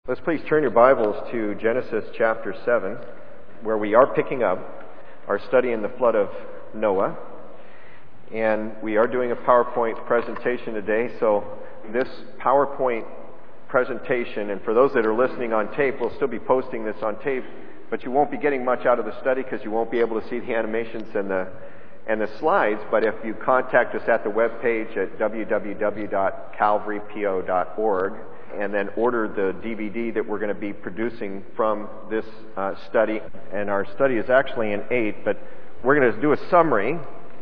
Let's please turn your Bibles to Genesis chapter 7, where we are picking up our study in the flood of Noah. And we are doing a PowerPoint presentation today, so this PowerPoint presentation, and for those that are listening on tape, we'll still be posting this on tape, but you won't be getting much out of the study because you won't be able to see the animations and the slides. But if you contact us at the webpage at www.calvarypo.org, and then order the DVD that we're going to be producing from this study. And our study is actually in 8, but we're going to do a summary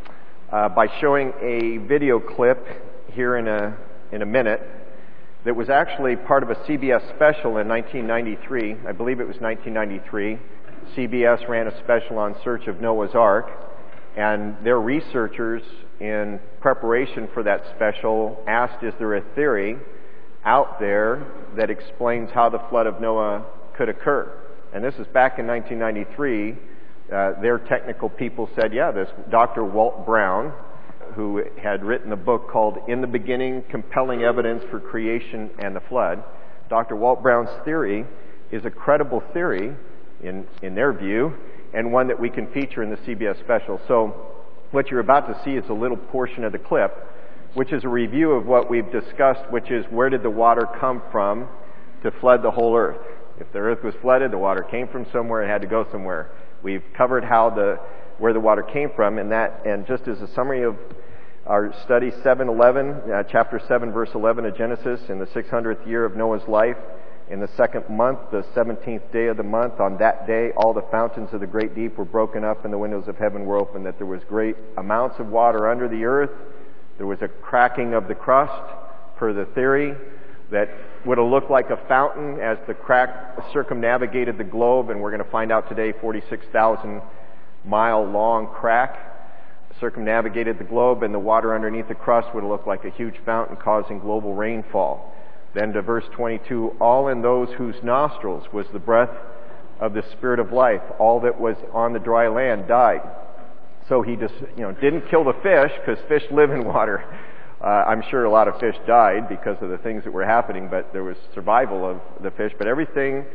by showing a video clip here in a minute that was actually part of a CBS special in 1993. I believe it was 1993. CBS ran a special on Search of Noah's Ark, and their researchers, in preparation for that special, asked, is there a theory out there that explains how the flood of Noah could occur? And this is back in 1993. Their technical people said, yeah, this Dr. Walt Brown, who had written a book called In the Beginning, Compelling Evidence for Creation and the Flood. Dr. Walt Brown's theory is a credible theory in their view, and one that we can feature in the CBS special. So what you're about to see is a little portion of the clip, which is a review of what we've discussed, which is where did the water come from to flood the whole earth? If the earth was flooded, the water came from somewhere, it had to go somewhere. We've covered where the water came from, and just as a summary of our study, chapter 7, verse 11 of Genesis, in the 600th year of Noah's life, in the second month, the 17th day of the month, on that day, all the fountains of the great deep were broken up, and the windows of heaven were opened, that there was great amounts of water under the earth. There was a cracking of the crust, per the theory, that would have looked like a fountain as the crack circumnavigated the globe, and we're going to find out today 46,000 mile long crack circumnavigated the globe, and the water underneath the crust would have looked like a huge fountain causing global rainfall. Then to verse 22, all in those whose nostrils was the breath of the Spirit of life, all that was on the dry land died. So he just, didn't kill the fish, because fish live in water. I'm sure a lot of fish died because of the things that were happening, but there was survival of the fish. But everything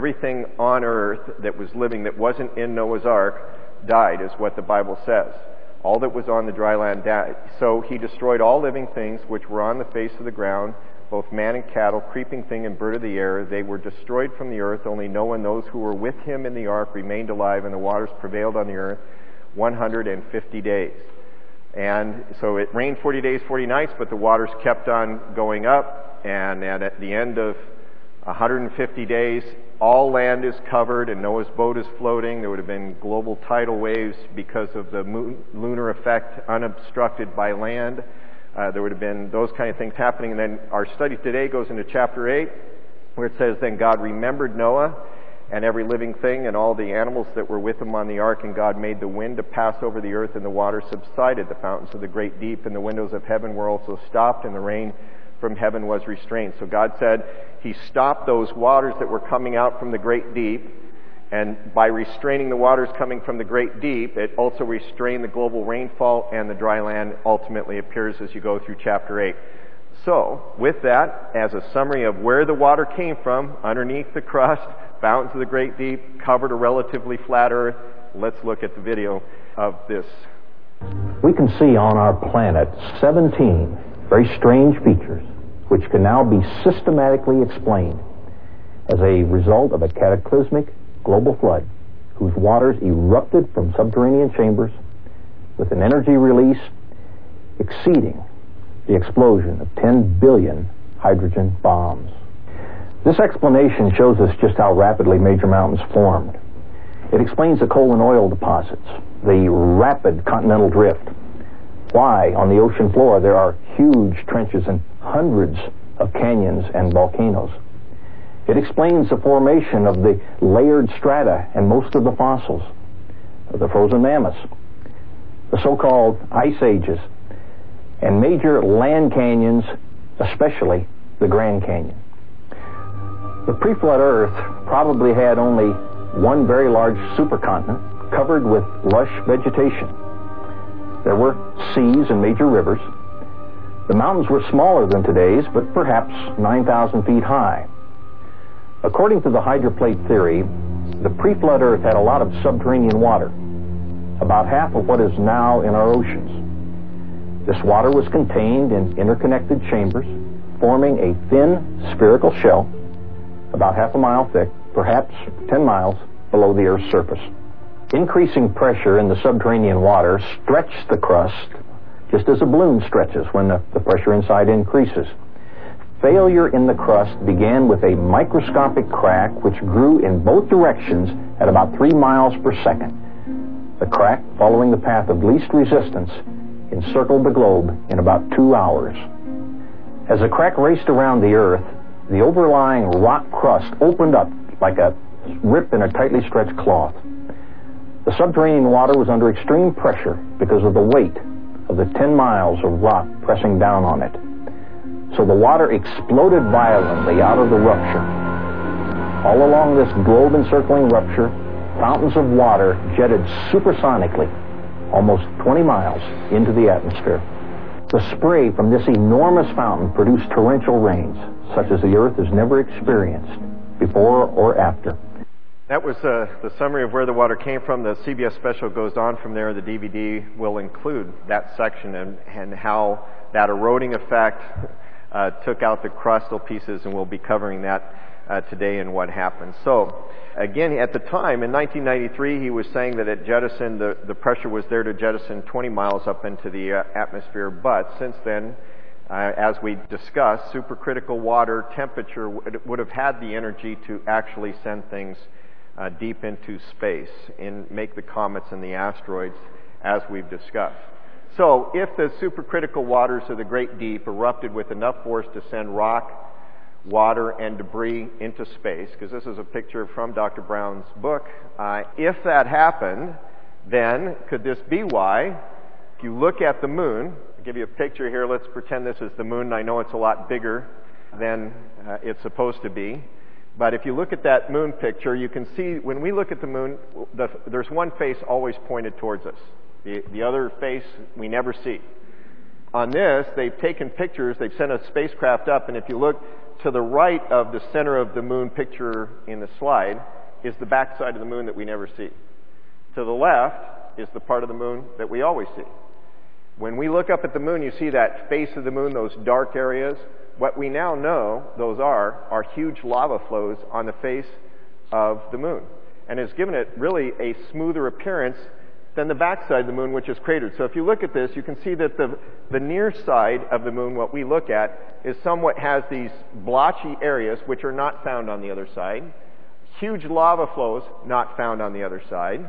on earth that was living that wasn't in Noah's Ark died, is what the Bible says. All that was on the dry land died. So he destroyed all living things which were on the face of the ground, both man and cattle, creeping thing and bird of the air. They were destroyed from the earth. Only Noah and those who were with him in the ark remained alive, and the waters prevailed on the earth 150 days. And so it rained 40 days, 40 nights, but the waters kept on going up, and at the end of 150 days, all land is covered and Noah's boat is floating. There would have been global tidal waves because of the lunar effect, unobstructed by land. There would have been those kind of things happening. And then our study today goes into chapter 8, where it says, then God remembered Noah and every living thing and all the animals that were with him on the ark, and God made the wind to pass over the earth, and the water subsided. The fountains of the great deep and the windows of heaven were also stopped, and the rain from heaven was restrained. So God said he stopped those waters that were coming out from the great deep, and by restraining the waters coming from the great deep, it also restrained the global rainfall, and the dry land ultimately appears as you go through chapter 8. So, with that, as a summary of where the water came from, underneath the crust, fountains of the great deep, covered a relatively flat earth, let's look at the video of this. We can see on our planet 17 very strange features which can now be systematically explained as a result of a cataclysmic global flood whose waters erupted from subterranean chambers with an energy release exceeding the explosion of 10 billion hydrogen bombs. This explanation shows us just how rapidly major mountains formed. It explains the coal and oil deposits, the rapid continental drift, why on the ocean floor there are huge trenches and hundreds of canyons and volcanoes. It explains the formation of the layered strata and most of the fossils, the frozen mammoths, the so-called ice ages, and major land canyons, especially the Grand Canyon. The pre-flood Earth probably had only one very large supercontinent covered with lush vegetation. There were seas and major rivers. The mountains were smaller than today's, but perhaps 9,000 feet high. According to the hydroplate theory, the pre-flood Earth had a lot of subterranean water, about half of what is now in our oceans. This water was contained in interconnected chambers, forming a thin spherical shell, about half a mile thick, perhaps 10 miles below the Earth's surface. Increasing pressure in the subterranean water stretched the crust, just as a balloon stretches when the pressure inside increases. Failure in the crust began with a microscopic crack which grew in both directions at about 3 miles per second. The crack, following the path of least resistance, encircled the globe in about 2 hours. As the crack raced around the Earth, the overlying rock crust opened up like a rip in a tightly stretched cloth. The subterranean water was under extreme pressure because of the weight of the 10 miles of rock pressing down on it. So the water exploded violently out of the rupture. All along this globe-encircling rupture, fountains of water jetted supersonically, almost 20 miles into the atmosphere. The spray from this enormous fountain produced torrential rains, such as the Earth has never experienced before or after. That was the summary of where the water came from. The CBS special goes on from there. The DVD will include that section and how that eroding effect took out the crustal pieces, and we'll be covering that today and what happened. So, again, at the time, in 1993, he was saying that it jettisoned, the pressure was there to jettison 20 miles up into the atmosphere, but since then, as we discussed, supercritical water temperature would have had the energy to actually send things deep into space and make the comets and the asteroids, as we've discussed. So, if the supercritical waters of the Great Deep erupted with enough force to send rock, water, and debris into space, because this is a picture from Dr. Brown's book, if that happened, then could this be why, if you look at the moon, I'll give you a picture here, let's pretend this is the moon, and I know it's a lot bigger than it's supposed to be, but if you look at that moon picture, you can see when we look at the moon, there's one face always pointed towards us. The other face we never see. On this, they've taken pictures, they've sent a spacecraft up, and if you look to the right of the center of the moon picture in the slide is the backside of the moon that we never see. To the left is the part of the moon that we always see. When we look up at the moon, you see that face of the moon, those dark areas. What we now know those are huge lava flows on the face of the moon. And it's given it really a smoother appearance than the backside of the moon, which is cratered. So if you look at this, you can see that the near side of the moon, what we look at, is somewhat has these blotchy areas which are not found on the other side. Huge lava flows not found on the other side.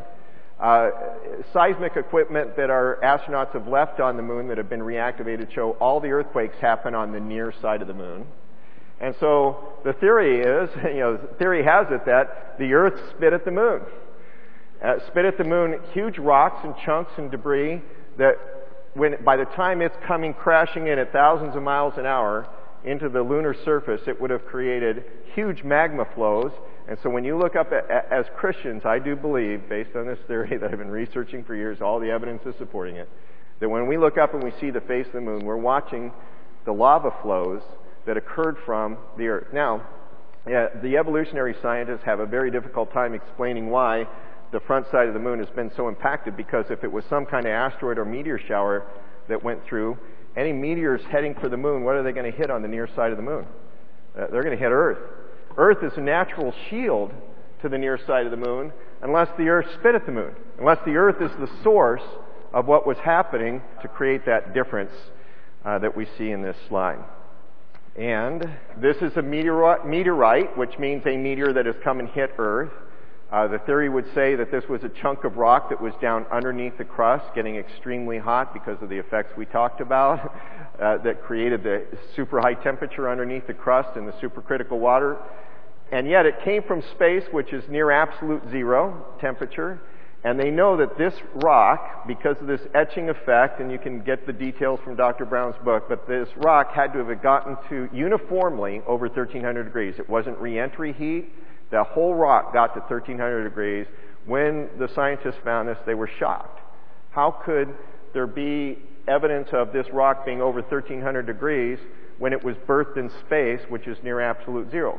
Seismic equipment that our astronauts have left on the moon that have been reactivated show all the earthquakes happen on the near side of the moon. And so the theory is, theory has it that the Earth spit at the moon. Spit at the moon huge rocks and chunks and debris that by the time it's coming crashing in at thousands of miles an hour into the lunar surface, it would have created huge magma flows. And so when you look up as Christians, I do believe, based on this theory that I've been researching for years, all the evidence is supporting it, that when we look up and we see the face of the moon, we're watching the lava flows that occurred from the Earth. Now, the evolutionary scientists have a very difficult time explaining why the front side of the moon has been so impacted, because if it was some kind of asteroid or meteor shower that went through, any meteors heading for the moon, what are they going to hit on the near side of the moon? They're going to hit Earth. Earth is a natural shield to the near side of the moon unless the Earth spit at the moon, unless the Earth is the source of what was happening to create that difference that we see in this slide. And this is a meteorite, which means a meteor that has come and hit Earth. The theory would say that this was a chunk of rock that was down underneath the crust, getting extremely hot because of the effects we talked about, that created the super high temperature underneath the crust and the supercritical water. And yet it came from space, which is near absolute zero temperature. And they know that this rock, because of this etching effect, and you can get the details from Dr. Brown's book, but this rock had to have gotten to uniformly over 1300 degrees. It wasn't re-entry heat. The whole rock got to 1300 degrees. When the scientists found this, they were shocked. How could there be evidence of this rock being over 1300 degrees when it was birthed in space, which is near absolute zero?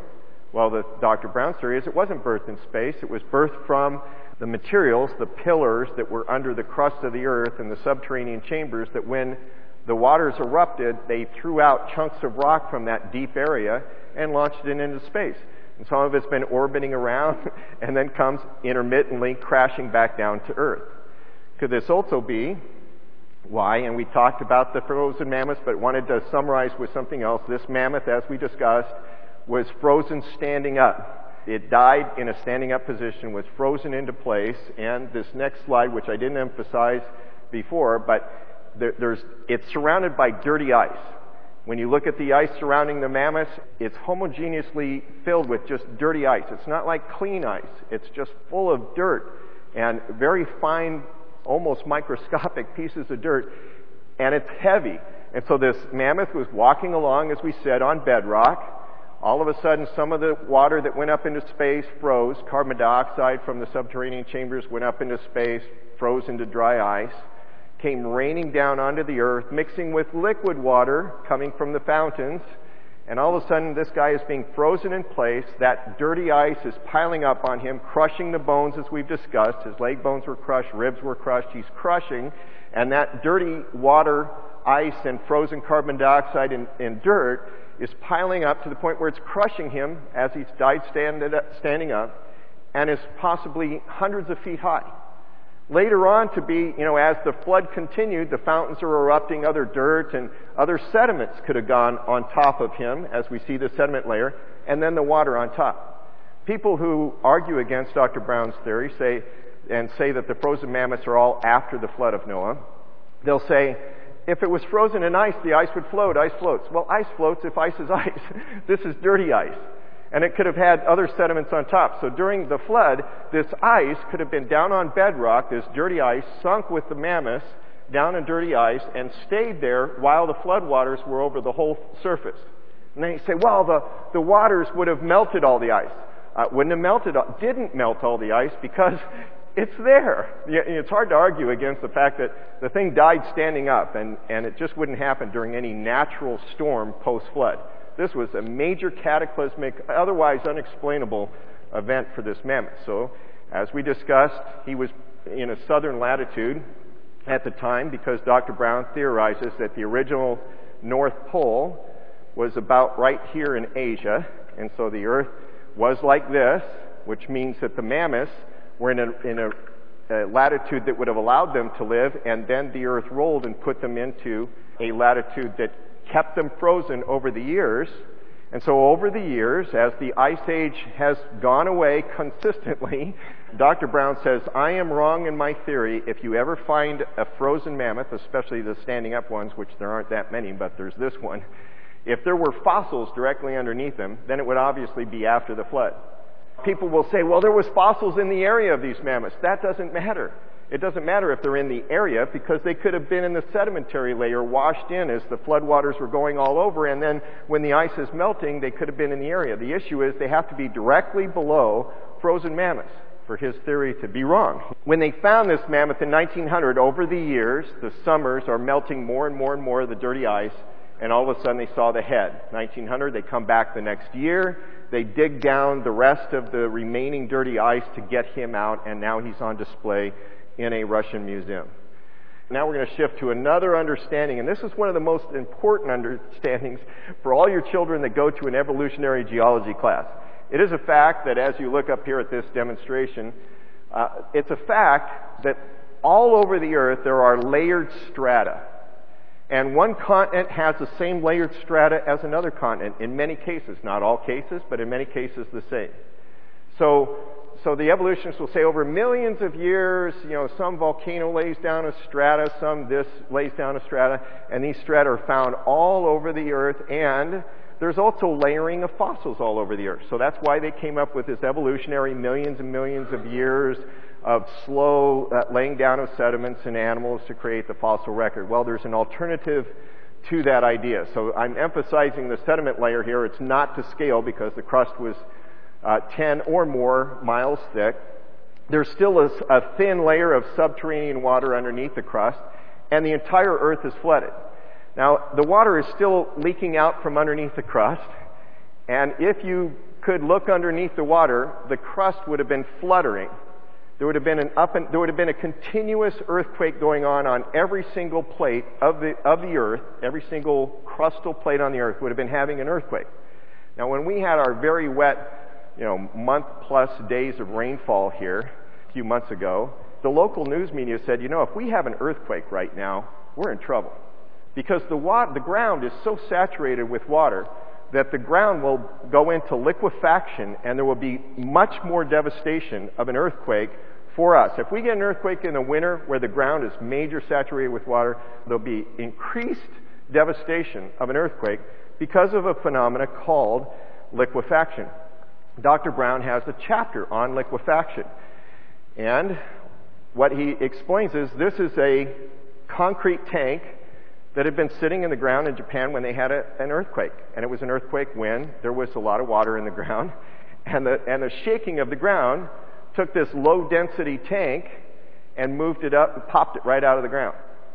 Well, Dr. Brown's theory is it wasn't birthed in space. It was birthed from the materials, the pillars that were under the crust of the earth and the subterranean chambers, that when the waters erupted, they threw out chunks of rock from that deep area and launched it into space. And some of it's been orbiting around and then comes intermittently crashing back down to Earth. Could this also be why, and we talked about the frozen mammoths, but wanted to summarize with something else. This mammoth, as we discussed, was frozen standing up. It died in a standing up position, was frozen into place, and this next slide, which I didn't emphasize before, but it's surrounded by dirty ice. When you look at the ice surrounding the mammoths, it's homogeneously filled with just dirty ice. It's not like clean ice. It's just full of dirt and very fine, almost microscopic pieces of dirt, and it's heavy. And so this mammoth was walking along, as we said, on bedrock. All of a sudden, some of the water that went up into space froze. Carbon dioxide from the subterranean chambers went up into space, froze into dry ice, came raining down onto the earth, mixing with liquid water coming from the fountains. And all of a sudden, this guy is being frozen in place. That dirty ice is piling up on him, crushing the bones, as we've discussed. His leg bones were crushed, ribs were crushed. He's crushing. And that dirty water, ice, and frozen carbon dioxide and dirt is piling up to the point where it's crushing him as he's died standing up, and is possibly hundreds of feet high. Later on, to be, as the flood continued, the fountains are erupting, other dirt and other sediments could have gone on top of him, as we see the sediment layer, and then the water on top. People who argue against Dr. Brown's theory say that the frozen mammoths are all after the flood of Noah. They'll say, if it was frozen in ice, the ice would float. Ice floats. Well, ice floats if ice is ice. This is dirty ice. And it could have had other sediments on top. So during the flood, this ice could have been down on bedrock, this dirty ice, sunk with the mammoths down in dirty ice, and stayed there while the floodwaters were over the whole surface. And then you say, well, the waters would have melted all the ice. Didn't melt all the ice because it's there. It's hard to argue against the fact that the thing died standing up, and it just wouldn't happen during any natural storm post-flood. This was a major cataclysmic, otherwise unexplainable event for this mammoth. So, as we discussed, he was in a southern latitude at the time because Dr. Brown theorizes that the original North Pole was about right here in Asia, and so the Earth was like this, which means that the mammoths were in a latitude that would have allowed them to live, and then the Earth rolled and put them into a latitude that kept them frozen over the years. And so over the years, as the Ice Age has gone away consistently, Dr. Brown says, I am wrong in my theory. If you ever find a frozen mammoth, especially the standing up ones, which there aren't that many, but there's this one, if there were fossils directly underneath them, then it would obviously be after the flood. People will say, well, there was fossils in the area of these mammoths. That doesn't matter. It doesn't matter if they're in the area, because they could have been in the sedimentary layer, washed in as the floodwaters were going all over, and then when the ice is melting, they could have been in the area. The issue is they have to be directly below frozen mammoths for his theory to be wrong. When they found this mammoth in 1900, over the years, the summers are melting more and more and more of the dirty ice, and all of a sudden they saw the head. 1900, they come back the next year, they dig down the rest of the remaining dirty ice to get him out, and now he's on display in a Russian museum. Now we're going to shift to another understanding, and this is one of the most important understandings for all your children that go to an evolutionary geology class. It is a fact that as you look up here at this demonstration, it's a fact that all over the earth there are layered strata. And one continent has the same layered strata as another continent in many cases. Not all cases, but in many cases the same. So the evolutionists will say over millions of years, some volcano lays down a strata, some this lays down a strata, and these strata are found all over the earth, and there's also layering of fossils all over the earth. So that's why they came up with this evolutionary millions and millions of years of slow laying down of sediments and animals to create the fossil record. Well, there's an alternative to that idea. So I'm emphasizing the sediment layer here. It's not to scale because the crust was 10 or more miles thick. There's still a thin layer of subterranean water underneath the crust, and the entire earth is flooded. Now, the water is still leaking out from underneath the crust, and if you could look underneath the water, the crust would have been fluttering. There would have been a continuous earthquake going on every single plate of the earth. Every single crustal plate on the earth would have been having an earthquake. Now, when we had our very wet, month-plus days of rainfall here a few months ago, the local news media said, if we have an earthquake right now, we're in trouble. Because the ground is so saturated with water that the ground will go into liquefaction and there will be much more devastation of an earthquake for us. If we get an earthquake in the winter where the ground is major saturated with water, there'll be increased devastation of an earthquake because of a phenomena called liquefaction. Dr. Brown has a chapter on liquefaction. And what he explains is this is a concrete tank that had been sitting in the ground in Japan when they had an earthquake. And it was an earthquake when there was a lot of water in the ground. And the shaking of the ground took this low-density tank and moved it up and popped it right out of the ground.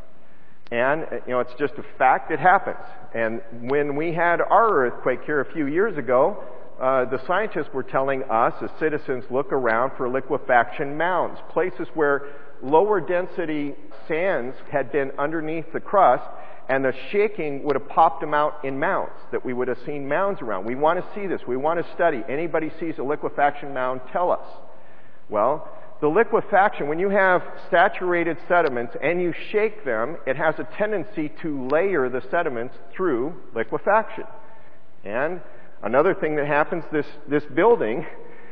And, it's just a fact. It happens. And when we had our earthquake here a few years ago, the scientists were telling us, as citizens, look around for liquefaction mounds, places where lower density sands had been underneath the crust, and the shaking would have popped them out in mounds, that we would have seen mounds around. We want to see this. We want to study. Anybody sees a liquefaction mound, tell us. Well, the liquefaction, when you have saturated sediments and you shake them, it has a tendency to layer the sediments through liquefaction. And another thing that happens, this building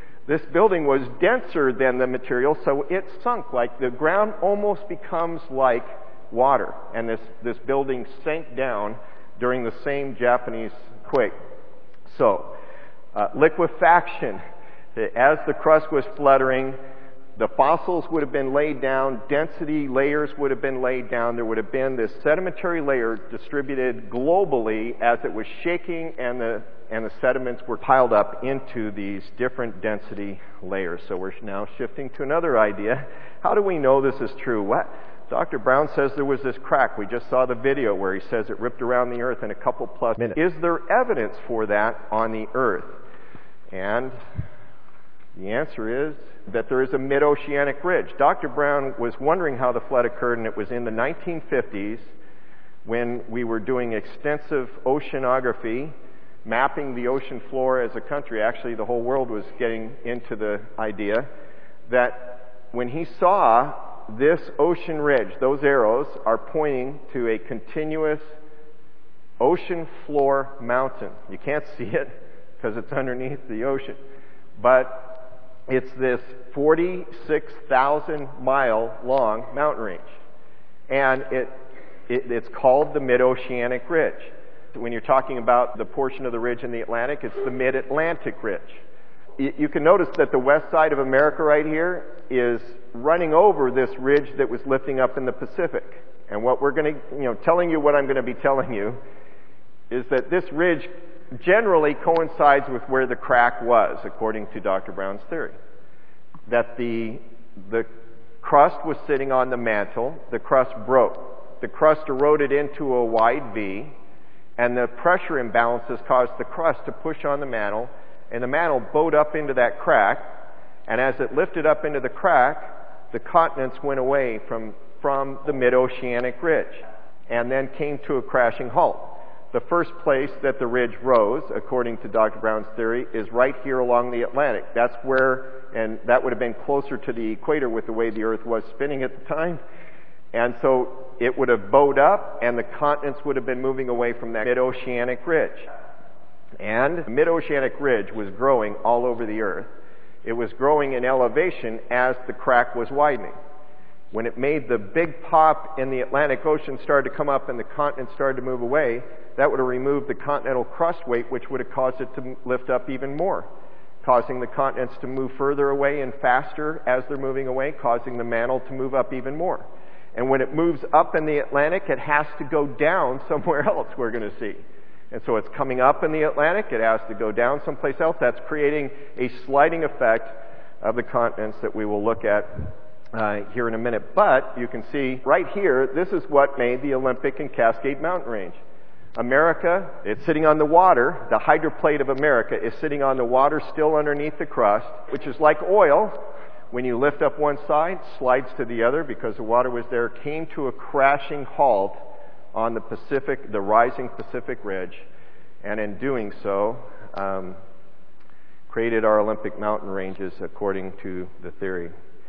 was denser than the material, so it sunk. Like the ground almost becomes like water. And this building sank down during the same Japanese quake. So, liquefaction. As the crust was fluttering, the fossils would have been laid down, density layers would have been laid down, there would have been this sedimentary layer distributed globally as it was shaking, and the sediments were piled up into these different density layers. So we're now shifting to another idea. How do we know this is true? What? Dr. Brown says there was this crack. We just saw the video where he says it ripped around the earth in a couple plus minutes. Is there evidence for that on the earth? And the answer is that there is a mid-oceanic ridge. Dr. Brown was wondering how the flood occurred, and it was in the 1950s when we were doing extensive oceanography, mapping the ocean floor as a country. Actually, the whole world was getting into the idea that when he saw this ocean ridge, those arrows are pointing to a continuous ocean floor mountain. You can't see it because it's underneath the ocean. But it's this 46,000 mile long mountain range. And it's called the Mid-Oceanic Ridge. When you're talking about the portion of the ridge in the Atlantic, it's the Mid-Atlantic Ridge. You can notice that the west side of America right here is running over this ridge that was lifting up in the Pacific. And what we're going to, telling you what I'm going to be telling you is that this ridge generally coincides with where the crack was, according to Dr. Brown's theory. That the crust was sitting on the mantle, the crust broke. The crust eroded into a wide V, and the pressure imbalances caused the crust to push on the mantle, and the mantle bowed up into that crack, and as it lifted up into the crack, the continents went away from the mid-oceanic ridge, and then came to a crashing halt. The first place that the ridge rose, according to Dr. Brown's theory, is right here along the Atlantic. That's where, and that would have been closer to the equator with the way the Earth was spinning at the time. And so it would have bowed up, and the continents would have been moving away from that mid-oceanic ridge. And the mid-oceanic ridge was growing all over the Earth. It was growing in elevation as the crack was widening. When it made the big pop in the Atlantic Ocean, started to come up and the continents started to move away, that would have removed the continental crust weight, which would have caused it to lift up even more, causing the continents to move further away and faster as they're moving away, causing the mantle to move up even more. And when it moves up in the Atlantic, it has to go down somewhere else, we're going to see. And so it's coming up in the Atlantic, it has to go down someplace else. That's creating a sliding effect of the continents that we will look at here in a minute. But you can see right here, this is what made the Olympic and Cascade Mountain Range. America, it's sitting on the water. The hydroplate of America is sitting on the water still underneath the crust, which is like oil. When you lift up one side, slides to the other because the water was there, came to a crashing halt on the rising Pacific Ridge, and in doing so, created our Olympic mountain ranges according to the theory.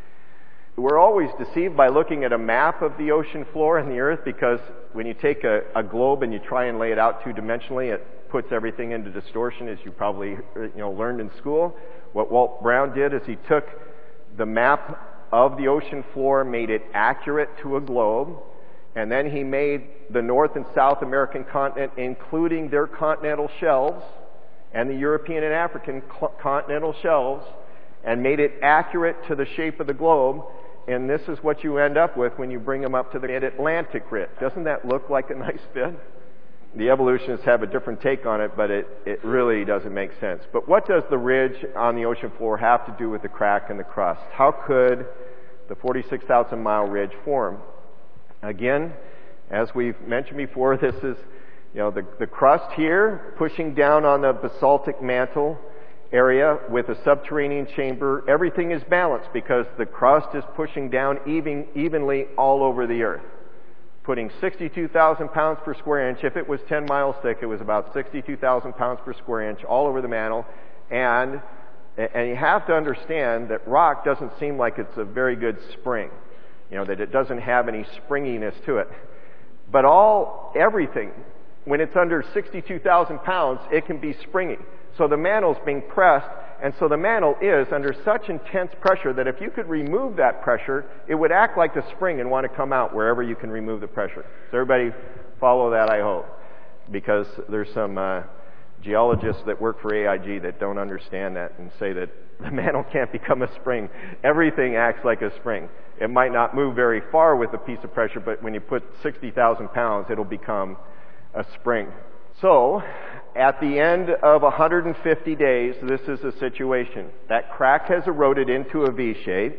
We're always deceived by looking at a map of the ocean floor and the earth, because when you take a globe and you try and lay it out two-dimensionally, it puts everything into distortion, as you probably learned in school. What Walt Brown did is he took the map of the ocean floor, made it accurate to a globe, and then he made the North and South American continent, including their continental shelves, and the European and African continental shelves, and made it accurate to the shape of the globe. And this is what you end up with when you bring them up to the mid-Atlantic ridge. Doesn't that look like a nice fit? The evolutionists have a different take on it, but it really doesn't make sense. But what does the ridge on the ocean floor have to do with the crack in the crust? How could the 46,000-mile ridge form? Again, as we've mentioned before, this is the crust here pushing down on the basaltic mantle area with a subterranean chamber. Everything is balanced because the crust is pushing down evenly all over the earth, putting 62,000 pounds per square inch. If it was 10 miles thick, it was about 62,000 pounds per square inch all over the mantle. And you have to understand that rock doesn't seem like it's a very good spring, that it doesn't have any springiness to it. But everything, when it's under 62,000 pounds, it can be springy. So the mantle's being pressed, and so the mantle is under such intense pressure that if you could remove that pressure, it would act like a spring and want to come out wherever you can remove the pressure. Does everybody follow that, I hope? Because there's some geologists that work for AIG that don't understand that and say that the mantle can't become a spring. Everything acts like a spring. It might not move very far with a piece of pressure, but when you put 60,000 pounds, it'll become a spring. So, at the end of 150 days, this is the situation. That crack has eroded into a V shape,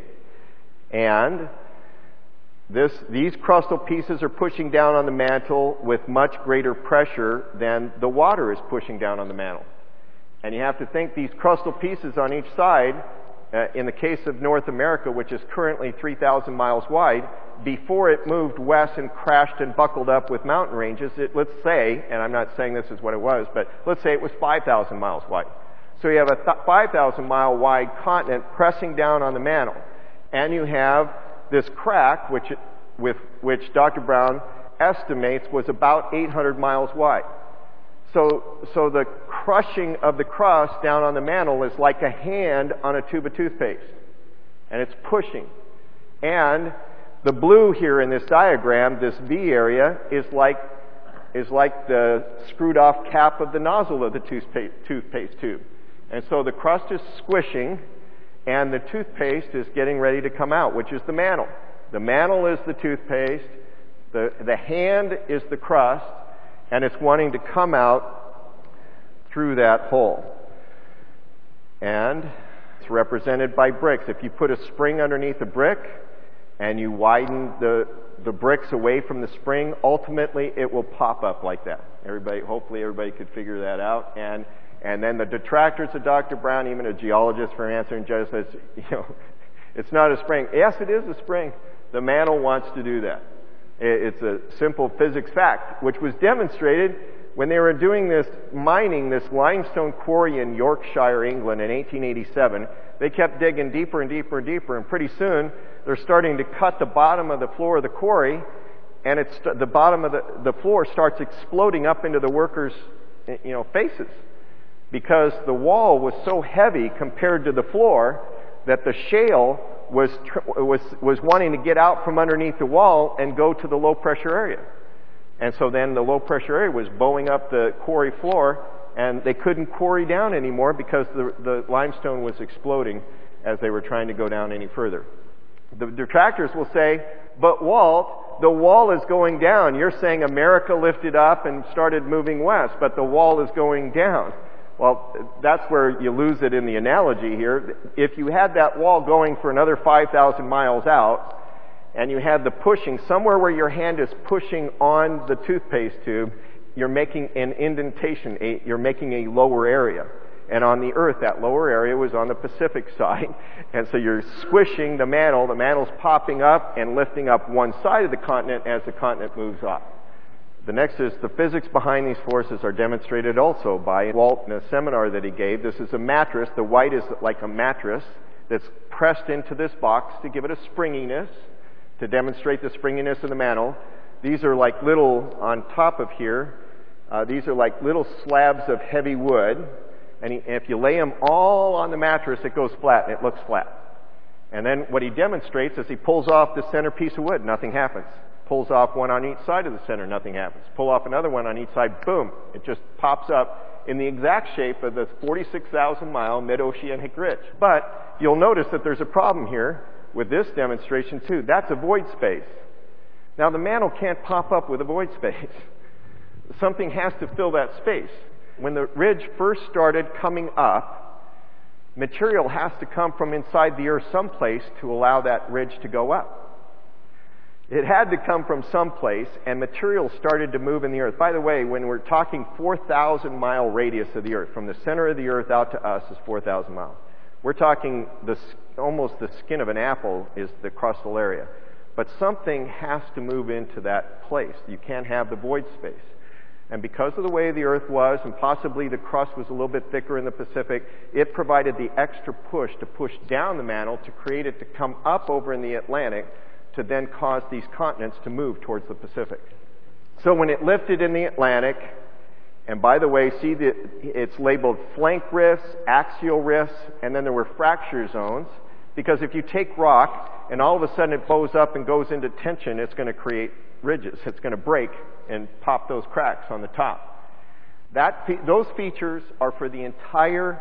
and these crustal pieces are pushing down on the mantle with much greater pressure than the water is pushing down on the mantle. And you have to think these crustal pieces on each side, in the case of North America, which is currently 3,000 miles wide, before it moved west and crashed and buckled up with mountain ranges, let's say, and I'm not saying this is what it was, but let's say it was 5,000 miles wide. So you have a 5,000-mile wide continent pressing down on the mantle. And you have this crack, which Dr. Brown estimates was about 800 miles wide. So the crushing of the crust down on the mantle is like a hand on a tube of toothpaste. And it's pushing. And the blue here in this diagram, this V area, is like the screwed off cap of the nozzle of the toothpaste tube. And so the crust is squishing, and the toothpaste is getting ready to come out, which is the mantle. The mantle is the toothpaste, the hand is the crust, and it's wanting to come out through that hole. And it's represented by bricks. If you put a spring underneath a brick and you widen the bricks away from the spring, ultimately it will pop up like that. Hopefully everybody could figure that out. And then the detractors of Dr. Brown, even a geologist for answering judge, says, it's not a spring. Yes, it is a spring. The mantle wants to do that. It's a simple physics fact, which was demonstrated when they were doing this limestone quarry in Yorkshire, England in 1887. They kept digging deeper and deeper and deeper, and pretty soon they're starting to cut the bottom of the floor of the quarry, and the bottom of the floor starts exploding up into the workers' faces, because the wall was so heavy compared to the floor that the shale was wanting to get out from underneath the wall and go to the low pressure area. And so then the low pressure area was bowing up the quarry floor, and they couldn't quarry down anymore because the limestone was exploding as they were trying to go down any further. The detractors will say, but Walt, the wall is going down. You're saying America lifted up and started moving west, but the wall is going down. Well, that's where you lose it in the analogy here. If you had that wall going for another 5,000 miles out, and you had the pushing, somewhere where your hand is pushing on the toothpaste tube, you're making an indentation, you're making a lower area. And on the Earth, that lower area was on the Pacific side. And so you're squishing the mantle. The mantle's popping up and lifting up one side of the continent as the continent moves up. The next is the physics behind these forces are demonstrated also by Walt in a seminar that he gave. This is a mattress. The white is like a mattress that's pressed into this box to give it a springiness, to demonstrate the springiness of the mantle. These are like little, on top of here, these are like little slabs of heavy wood. And if you lay them all on the mattress, it goes flat, and it looks flat. And then what he demonstrates is he pulls off the center piece of wood, nothing happens. Pulls off one on each side of the center, nothing happens. Pull off another one on each side, boom, it just pops up in the exact shape of the 46,000-mile mid-oceanic ridge. But you'll notice that there's a problem here with this demonstration too. That's a void space. Now the mantle can't pop up with a void space. Something has to fill that space. When the ridge first started coming up, material has to come from inside the Earth someplace to allow that ridge to go up. It had to come from someplace, and material started to move in the Earth. By the way, when we're talking 4,000-mile radius of the Earth, from the center of the Earth out to us is 4,000 miles. We're talking almost the skin of an apple is the crustal area. But something has to move into that place. You can't have the void space. And because of the way the Earth was, and possibly the crust was a little bit thicker in the Pacific, it provided the extra push to push down the mantle to create it to come up over in the Atlantic to then cause these continents to move towards the Pacific. So when it lifted in the Atlantic, and by the way, see that it's labeled flank rifts, axial rifts, and then there were fracture zones, because if you take rock and all of a sudden it bows up and goes into tension, it's going to create ridges. It's going to break and pop those cracks on the top. Those features are for the entire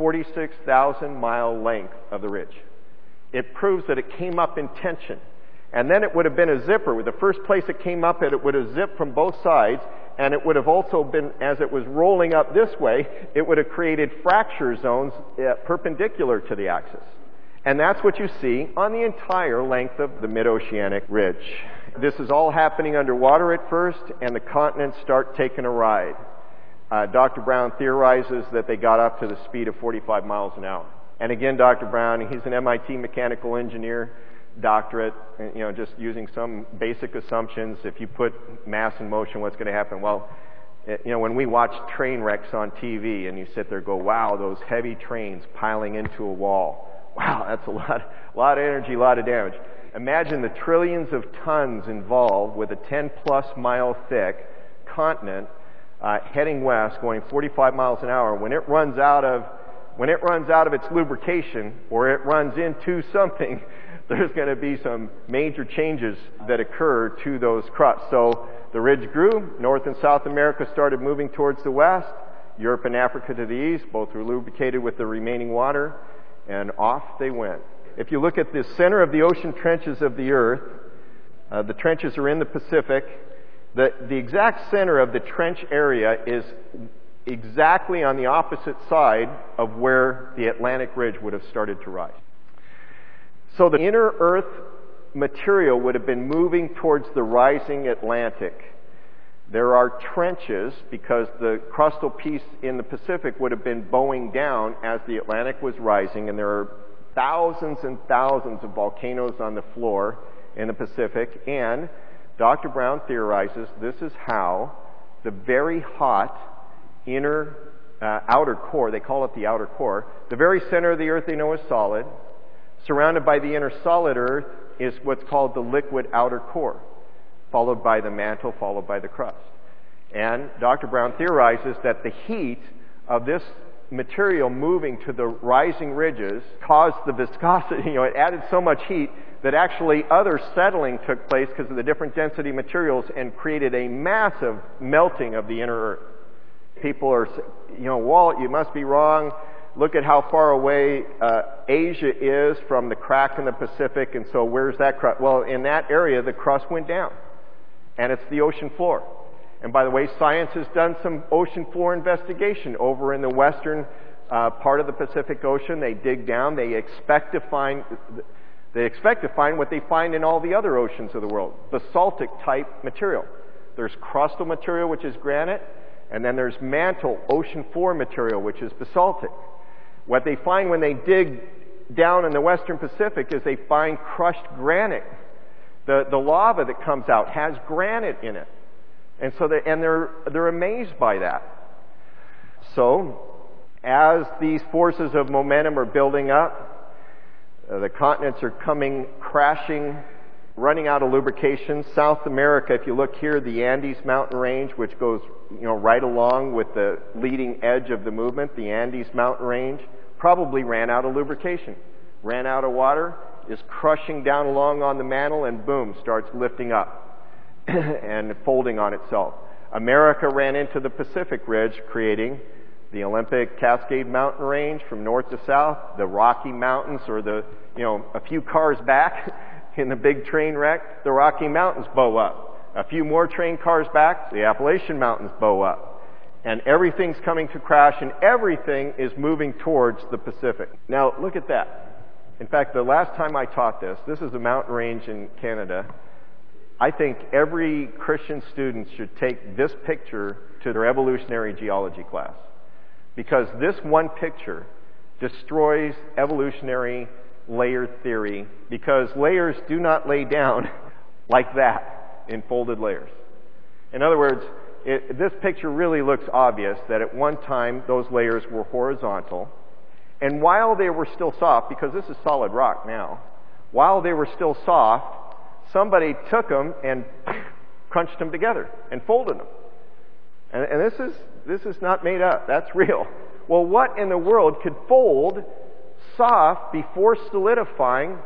46,000-mile length of the ridge. It proves that it came up in tension. And then it would have been a zipper. With the first place it came up, it would have zipped from both sides, and it would have also been, as it was rolling up this way, it would have created fracture zones perpendicular to the axis. And that's what you see on the entire length of the mid-oceanic ridge. This is all happening underwater at first, and the continents start taking a ride. Dr. Brown theorizes that they got up to the speed of 45 miles an hour. And again, Dr. Brown, he's an MIT mechanical engineer, doctorate, just using some basic assumptions. If you put mass in motion, what's going to happen? Well, when we watch train wrecks on TV and you sit there and go, wow, those heavy trains piling into a wall. Wow, that's a lot of energy, a lot of damage. Imagine the trillions of tons involved with a 10-plus mile thick continent heading west, going 45 miles an hour. When it runs out of its lubrication, or it runs into something, there's going to be some major changes that occur to those crusts. So the ridge grew. North and South America started moving towards the west. Europe and Africa to the east, both were lubricated with the remaining water, and off they went. If you look at the center of the ocean trenches of the Earth, the trenches are in the Pacific. The exact center of the trench area is exactly on the opposite side of where the Atlantic ridge would have started to rise. So the inner Earth material would have been moving towards the rising Atlantic. There are trenches because the crustal piece in the Pacific would have been bowing down as the Atlantic was rising, and there are thousands and thousands of volcanoes on the floor in the Pacific, and Dr. Brown theorizes this is how the very hot inner outer core, they call it the outer core, the very center of the Earth they know is solid, surrounded by the inner solid Earth is what's called the liquid outer core, followed by the mantle, followed by the crust. And Dr. Brown theorizes that the heat of this material moving to the rising ridges caused the viscosity, it added so much heat that actually other settling took place because of the different density materials and created a massive melting of the inner Earth. People are, Walt, you must be wrong. Look at how far away Asia is from the crack in the Pacific, and so where's that crust? Well, in that area, the crust went down, and it's the ocean floor. And by the way, science has done some ocean floor investigation over in the western part of the Pacific Ocean. They dig down. They expect to find what they find in all the other oceans of the world, basaltic type material. There's crustal material, which is granite, and then there's mantle, ocean floor material, which is basaltic. What they find when they dig down in the Western Pacific is they find crushed granite. The lava that comes out has granite in it. And so they're amazed by that. So, as these forces of momentum are building up, the continents are coming crashing, running out of lubrication. South America, if you look here, the Andes mountain range, which goes right along with the leading edge of the movement, the Andes mountain range, probably ran out of lubrication, ran out of water, is crushing down along on the mantle, and boom, starts lifting up and folding on itself. America ran into the Pacific Ridge, creating the Olympic Cascade Mountain Range from north to south, the Rocky Mountains, or a few cars back in the big train wreck, the Rocky Mountains bow up. A few more train cars back, the Appalachian Mountains bow up. And everything's coming to crash, and everything is moving towards the Pacific. Now, look at that. In fact, the last time I taught this is a mountain range in Canada. I think every Christian student should take this picture to their evolutionary geology class. Because this one picture destroys evolutionary layer theory, because layers do not lay down like that in folded layers. In other words, this picture really looks obvious that at one time those layers were horizontal, and while they were still soft, because this is solid rock now, while they were still soft, somebody took them and crunched them together and folded them. And this is not made up. That's real. Well, what in the world could fold soft before solidifying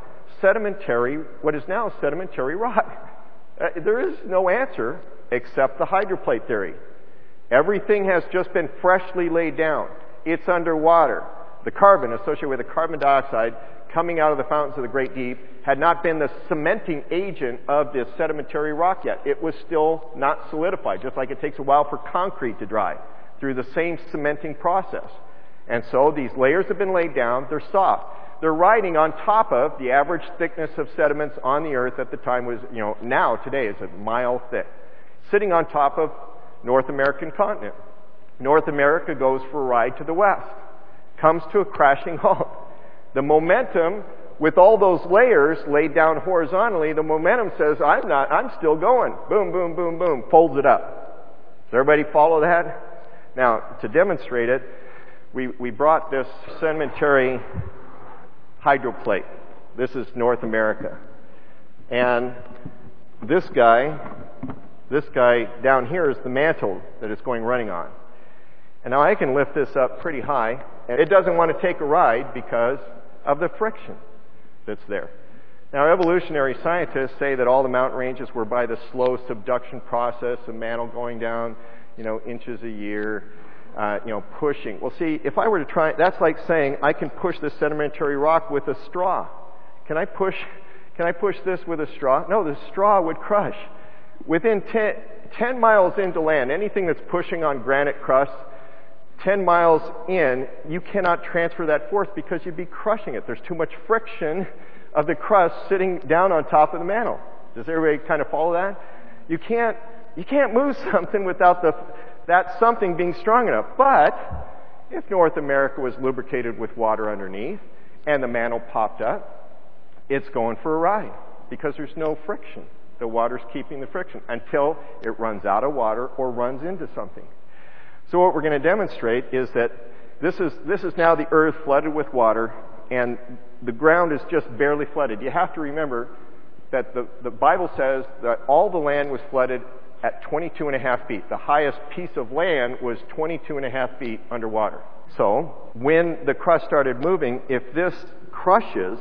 what is now sedimentary rock? There is no answer except the hydroplate theory. Everything has just been freshly laid down. It's underwater. The carbon associated with the carbon dioxide coming out of the fountains of the Great Deep had not been the cementing agent of this sedimentary rock yet. It was still not solidified, just like it takes a while for concrete to dry through the same cementing process. And so these layers have been laid down. They're soft. They're riding on top of the average thickness of sediments on the earth at the time was, now today is a mile thick, sitting on top of North American continent. North America goes for a ride to the west, comes to a crashing halt. The momentum, with all those layers laid down horizontally, the momentum says, I'm still going. Boom, boom, boom, boom, folds it up. Does everybody follow that? Now, to demonstrate it, we brought this sedimentary hydroplate. This is North America. And this guy down here is the mantle that it's going running on. And now I can lift this up pretty high, and it doesn't want to take a ride because of the friction that's there. Now, evolutionary scientists say that all the mountain ranges were by the slow subduction process, the mantle going down, inches a year, pushing. Well, see, if I were to try, that's like saying I can push this sedimentary rock with a straw. Can I push this with a straw? No, the straw would crush. Within 10 miles into land, anything that's pushing on granite crust, 10 miles in, you cannot transfer that force because you'd be crushing it. There's too much friction of the crust sitting down on top of the mantle. Does everybody kind of follow that? You can't move something without that something being strong enough. But if North America was lubricated with water underneath and the mantle popped up, it's going for a ride because there's no friction. The water's keeping the friction until it runs out of water or runs into something. So what we're going to demonstrate is that this is now the earth flooded with water, and the ground is just barely flooded. You have to remember that the Bible says that all the land was flooded at 22.5 feet. The highest piece of land was 22.5 feet underwater. So when the crust started moving, if this crushes,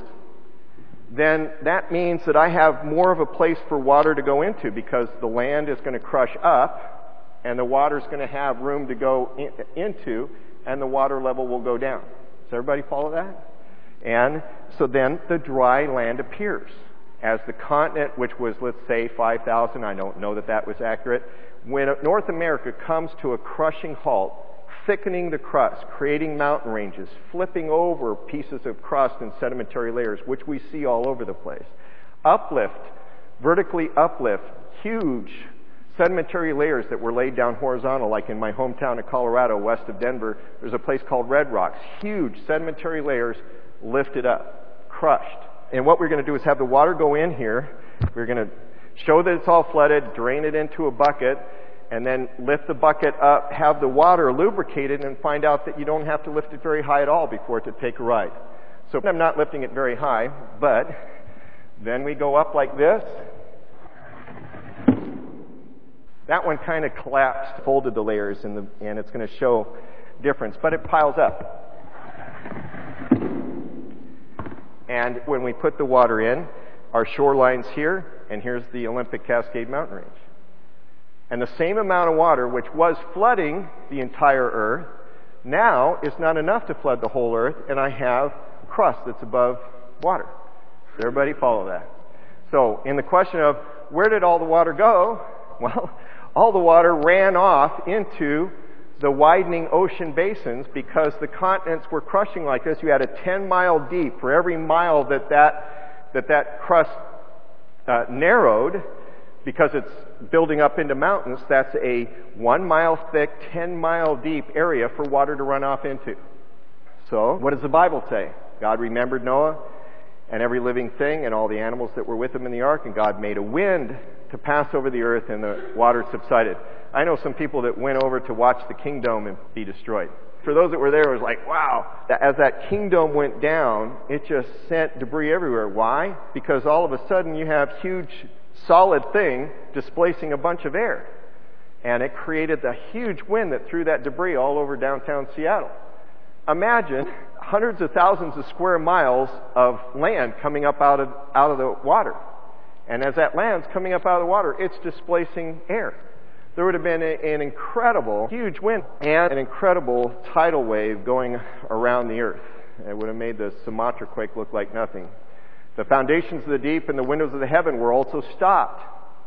then that means that I have more of a place for water to go into because the land is going to crush up and the water is going to have room to go into, and the water level will go down. Does everybody follow that? And so then the dry land appears. As the continent, which was, let's say, 5,000, I don't know that was accurate, when North America comes to a crushing halt, thickening the crust, creating mountain ranges, flipping over pieces of crust and sedimentary layers, which we see all over the place. Uplift, vertically uplift, huge sedimentary layers that were laid down horizontal, like in my hometown of Colorado, west of Denver. There's a place called Red Rocks. Huge sedimentary layers lifted up, crushed. And what we're going to do is have the water go in here. We're going to show that it's all flooded, drain it into a bucket, and then lift the bucket up, have the water lubricated, and find out that you don't have to lift it very high at all before it to take a ride. So I'm not lifting it very high, but then we go up like this. That one kind of collapsed, folded the layers, and it's going to show difference, but it piles up. And when we put the water in, our shoreline's here, and here's the Olympic Cascade Mountain Range. And the same amount of water, which was flooding the entire earth, now is not enough to flood the whole earth, and I have crust that's above water. Does everybody follow that? So, in the question of where did all the water go? Well, all the water ran off into the widening ocean basins because the continents were crushing like this. You had a 10-mile deep. For every mile that crust narrowed, because it's building up into mountains, that's a 1 mile thick, 10-mile deep area for water to run off into. So, what does the Bible say? God remembered Noah and every living thing and all the animals that were with him in the ark, and God made a wind to pass over the earth, and the water subsided. I know some people that went over to watch the kingdom and be destroyed. For those that were there, it was like, wow. As that kingdom went down, it just sent debris everywhere. Why? Because all of a sudden you have huge solid thing displacing a bunch of air. And it created the huge wind that threw that debris all over downtown Seattle. Imagine hundreds of thousands of square miles of land coming up out of the water. And as that land's coming up out of the water, it's displacing air. There would have been an incredible, huge wind and an incredible tidal wave going around the earth. It would have made the Sumatra quake look like nothing. The foundations of the deep and the windows of the heaven were also stopped.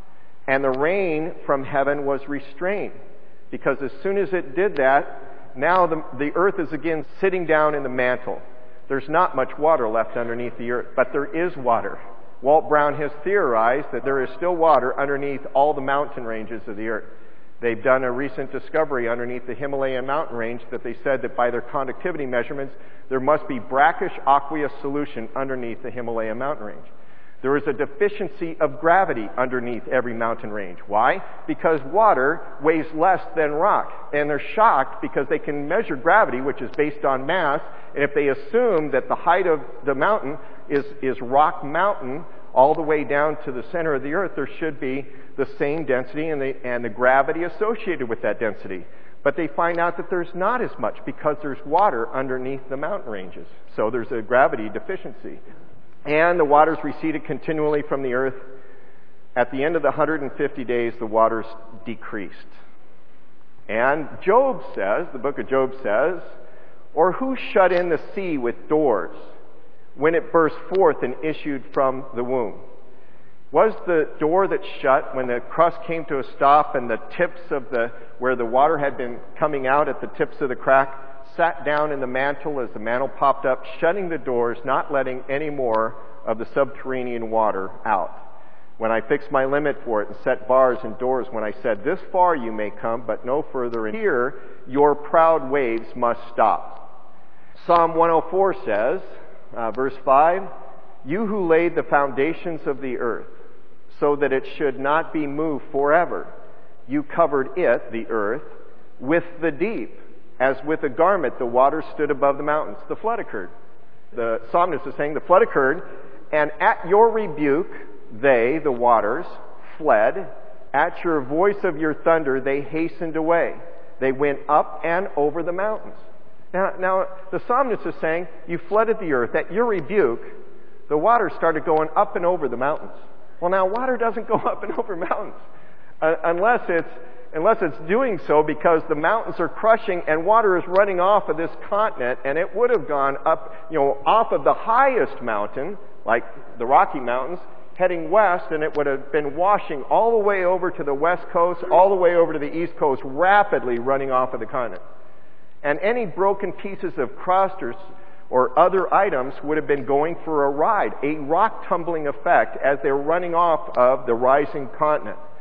And the rain from heaven was restrained. Because as soon as it did that, now the earth is again sitting down in the mantle. There's not much water left underneath the earth, but there is water. Walt Brown has theorized that there is still water underneath all the mountain ranges of the earth. They've done a recent discovery underneath the Himalayan mountain range that they said that by their conductivity measurements, there must be brackish aqueous solution underneath the Himalayan mountain range. There is a deficiency of gravity underneath every mountain range. Why? Because water weighs less than rock. And they're shocked because they can measure gravity, which is based on mass, and if they assume that the height of the mountain is rock mountain all the way down to the center of the earth, there should be the same density and the gravity associated with that density. But they find out that there's not as much because there's water underneath the mountain ranges. So there's a gravity deficiency. And the waters receded continually from the earth. At the end of the 150 days, the waters decreased. And Job says, the book of Job says, or who shut in the sea with doors when it burst forth and issued from the womb? Was the door that shut when the crust came to a stop and the tips of where the water had been coming out at the tips of the crack sat down in the mantle as the mantle popped up, shutting the doors, not letting any more of the subterranean water out? When I fixed my limit for it and set bars and doors, when I said, this far you may come, but no further, and here your proud waves must stop. Psalm 104 says, verse 5, you who laid the foundations of the earth, so that it should not be moved forever. You covered it, the earth, with the deep. As with a garment, the water stood above the mountains. The flood occurred. The psalmist is saying the flood occurred, and at your rebuke, they, the waters, fled. At your voice of your thunder, they hastened away. They went up and over the mountains. Now the psalmist is saying, you flooded the earth. At your rebuke, the water started going up and over the mountains. Well, now water doesn't go up and over mountains unless it's doing so because the mountains are crushing and water is running off of this continent, and it would have gone up, off of the highest mountain, like the Rocky Mountains, heading west, and it would have been washing all the way over to the west coast, all the way over to the east coast, rapidly running off of the continent. And any broken pieces of crust or other items would have been going for a ride, a rock tumbling effect as they're running off of the rising continent.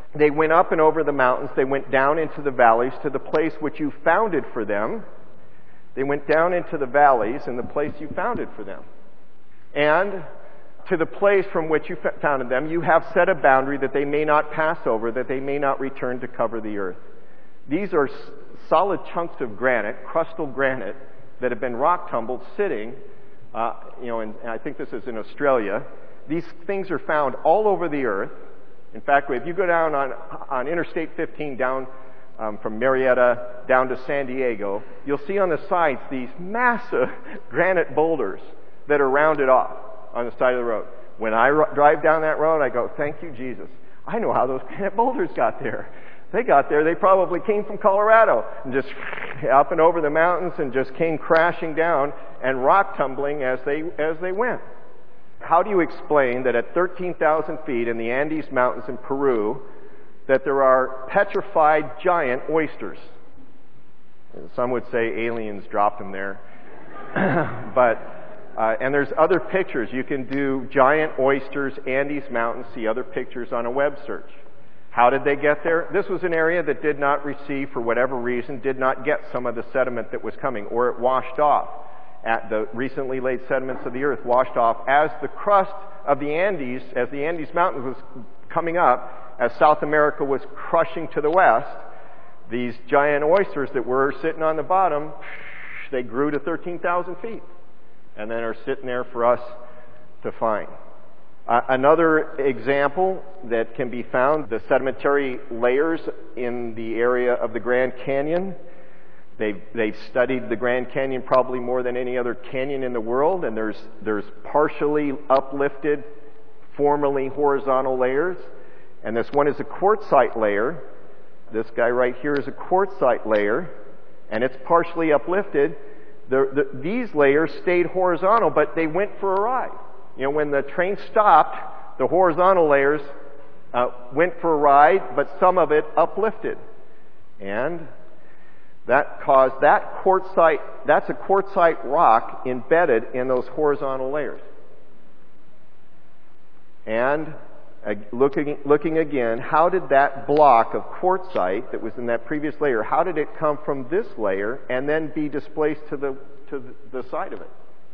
They went up and over the mountains. They went down into the valleys to the place which you founded for them. They went down into the valleys in the place you founded for them. And to the place from which you founded them, you have set a boundary that they may not pass over, that they may not return to cover the earth. These are solid chunks of granite, crustal granite, that have been rock tumbled sitting, and I think this is in Australia. These things are found all over the earth. In fact, if you go down on Interstate 15 down from Marietta down to San Diego, you'll see on the sides these massive granite boulders that are rounded off on the side of the road. When I drive down that road, I go, thank you, Jesus. I know how those granite boulders got there. They got there, they probably came from Colorado and just up and over the mountains and just came crashing down and rock tumbling as they went. How do you explain that at 13,000 feet in the Andes Mountains in Peru, that there are petrified giant oysters? Some would say aliens dropped them there. And there's other pictures. You can do giant oysters, Andes Mountains, see other pictures on a web search. How did they get there? This was an area that did not receive, for whatever reason, did not get some of the sediment that was coming, or it washed off. At the recently laid sediments of the earth washed off as the crust of the Andes, as the Andes Mountains was coming up, as South America was crushing to the west, these giant oysters that were sitting on the bottom, they grew to 13,000 feet and then are sitting there for us to find. Another example that can be found, the sedimentary layers in the area of the Grand Canyon. They've studied the Grand Canyon probably more than any other canyon in the world, and there's partially uplifted, formerly horizontal layers, and this one is a quartzite layer. This guy right here is a quartzite layer, and it's partially uplifted. These layers stayed horizontal, but they went for a ride. When the train stopped, the horizontal layers went for a ride, but some of it uplifted, and that caused that quartzite, that's a quartzite rock embedded in those horizontal layers. And looking again, how did that block of quartzite that was in that previous layer, how did it come from this layer and then be displaced to the side of it?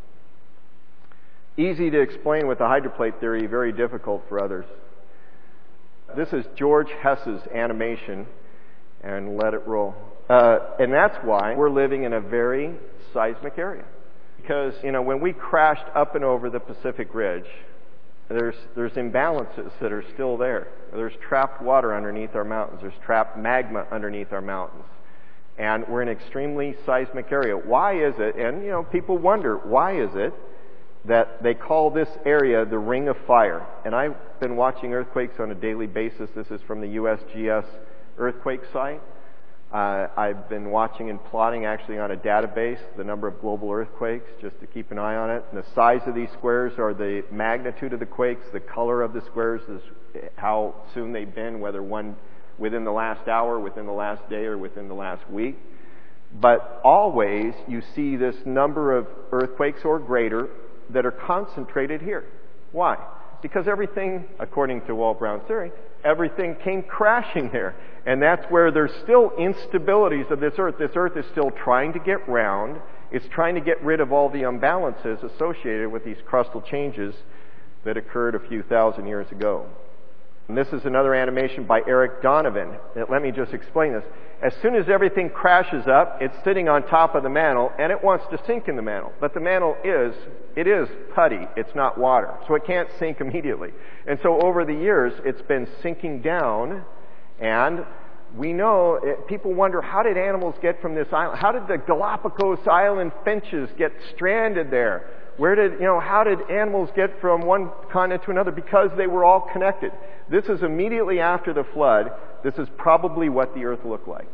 Easy to explain with the hydroplate theory, very difficult for others. This is George Hess's animation, and let it roll. And that's why we're living in a very seismic area. Because, when we crashed up and over the Pacific Ridge, there's imbalances that are still there. There's trapped water underneath our mountains. There's trapped magma underneath our mountains. And we're in an extremely seismic area. Why is it, and people wonder, why is it that they call this area the Ring of Fire? And I've been watching earthquakes on a daily basis. This is from the USGS earthquake site. I've been watching and plotting actually on a database the number of global earthquakes just to keep an eye on it. And the size of these squares are the magnitude of the quakes. The color of the squares is how soon they've been, whether one within the last hour, within the last day, or within the last week. But always you see this number of earthquakes or greater that are concentrated here. Why? Because everything, according to Walt Brown's theory, everything came crashing there. And that's where there's still instabilities of this earth. This earth is still trying to get round. It's trying to get rid of all the imbalances associated with these crustal changes that occurred a few thousand years ago. And this is another animation by Eric Donovan. Let me just explain this. As soon as everything crashes up, it's sitting on top of the mantle, and it wants to sink in the mantle. But the mantle is putty. It's not water. So it can't sink immediately. And so over the years, it's been sinking down, and we know, people wonder, how did animals get from this island? How did the Galapagos Island finches get stranded there? How did animals get from one continent to another? Because they were all connected. This is immediately after the flood. This is probably what the earth looked like.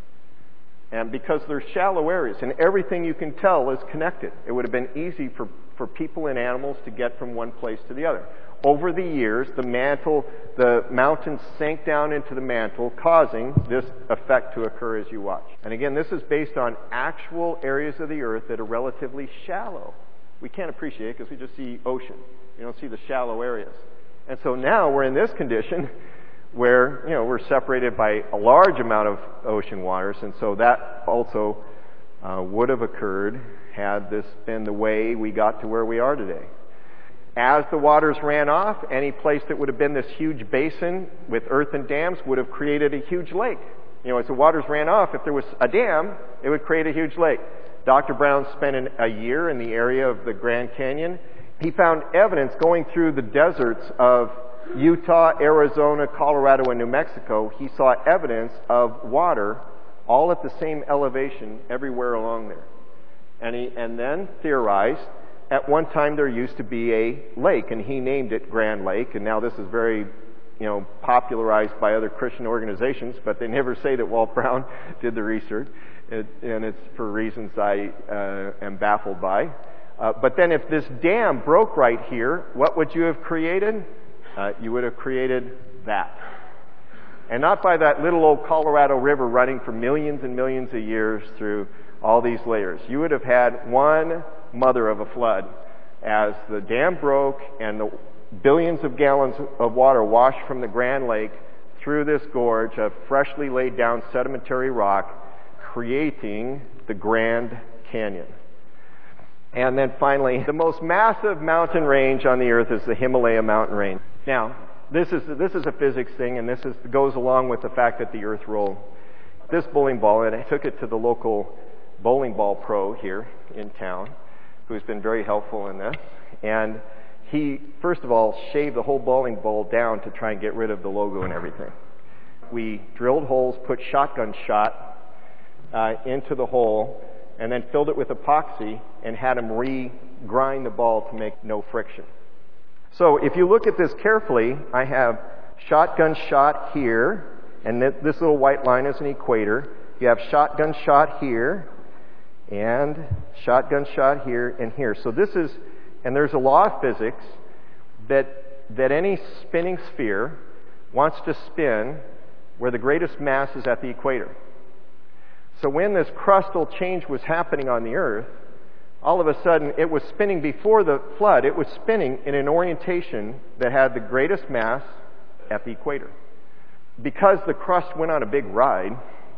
And because there's shallow areas and everything you can tell is connected, it would have been easy for people and animals to get from one place to the other. Over the years, the mountains sank down into the mantle, causing this effect to occur as you watch. And again, this is based on actual areas of the earth that are relatively shallow. We can't appreciate it because we just see ocean. We don't see the shallow areas. And so now we're in this condition where, we're separated by a large amount of ocean waters, and so that also would have occurred had this been the way we got to where we are today. As the waters ran off, any place that would have been this huge basin with earthen dams would have created a huge lake. As the waters ran off, if there was a dam, it would create a huge lake. Dr. Brown spent a year in the area of the Grand Canyon. He found evidence going through the deserts of Utah, Arizona, Colorado, and New Mexico. He saw evidence of water all at the same elevation everywhere along there. And then theorized, at one time there used to be a lake, and he named it Grand Lake, and now this is very popularized by other Christian organizations, but they never say that Walt Brown did the research, and it's for reasons I am baffled by. But then if this dam broke right here, what would you have created? You would have created that. And not by that little old Colorado River running for millions and millions of years through all these layers. You would have had one mother of a flood as the dam broke and the billions of gallons of water washed from the Grand Lake through this gorge of freshly laid down sedimentary rock, creating the Grand Canyon. And then finally, the most massive mountain range on the earth is the Himalaya mountain range. Now, this is a physics thing, and this goes along with the fact that the earth rolled. This bowling ball, and I took it to the local bowling ball pro here in town, who's been very helpful in this. And he, first of all, shaved the whole bowling ball down to try and get rid of the logo and everything. We drilled holes, put shotgun shot into the hole, and then filled it with epoxy and had him re-grind the ball to make no friction. So if you look at this carefully, I have shotgun shot here, and this little white line is an equator. You have shotgun shot here, and shotgun shot here and here. So this is, and there's a law of physics that any spinning sphere wants to spin where the greatest mass is at the equator. So when this crustal change was happening on the Earth, all of a sudden it was spinning before the flood. It was spinning in an orientation that had the greatest mass at the equator. Because the crust went on a big ride,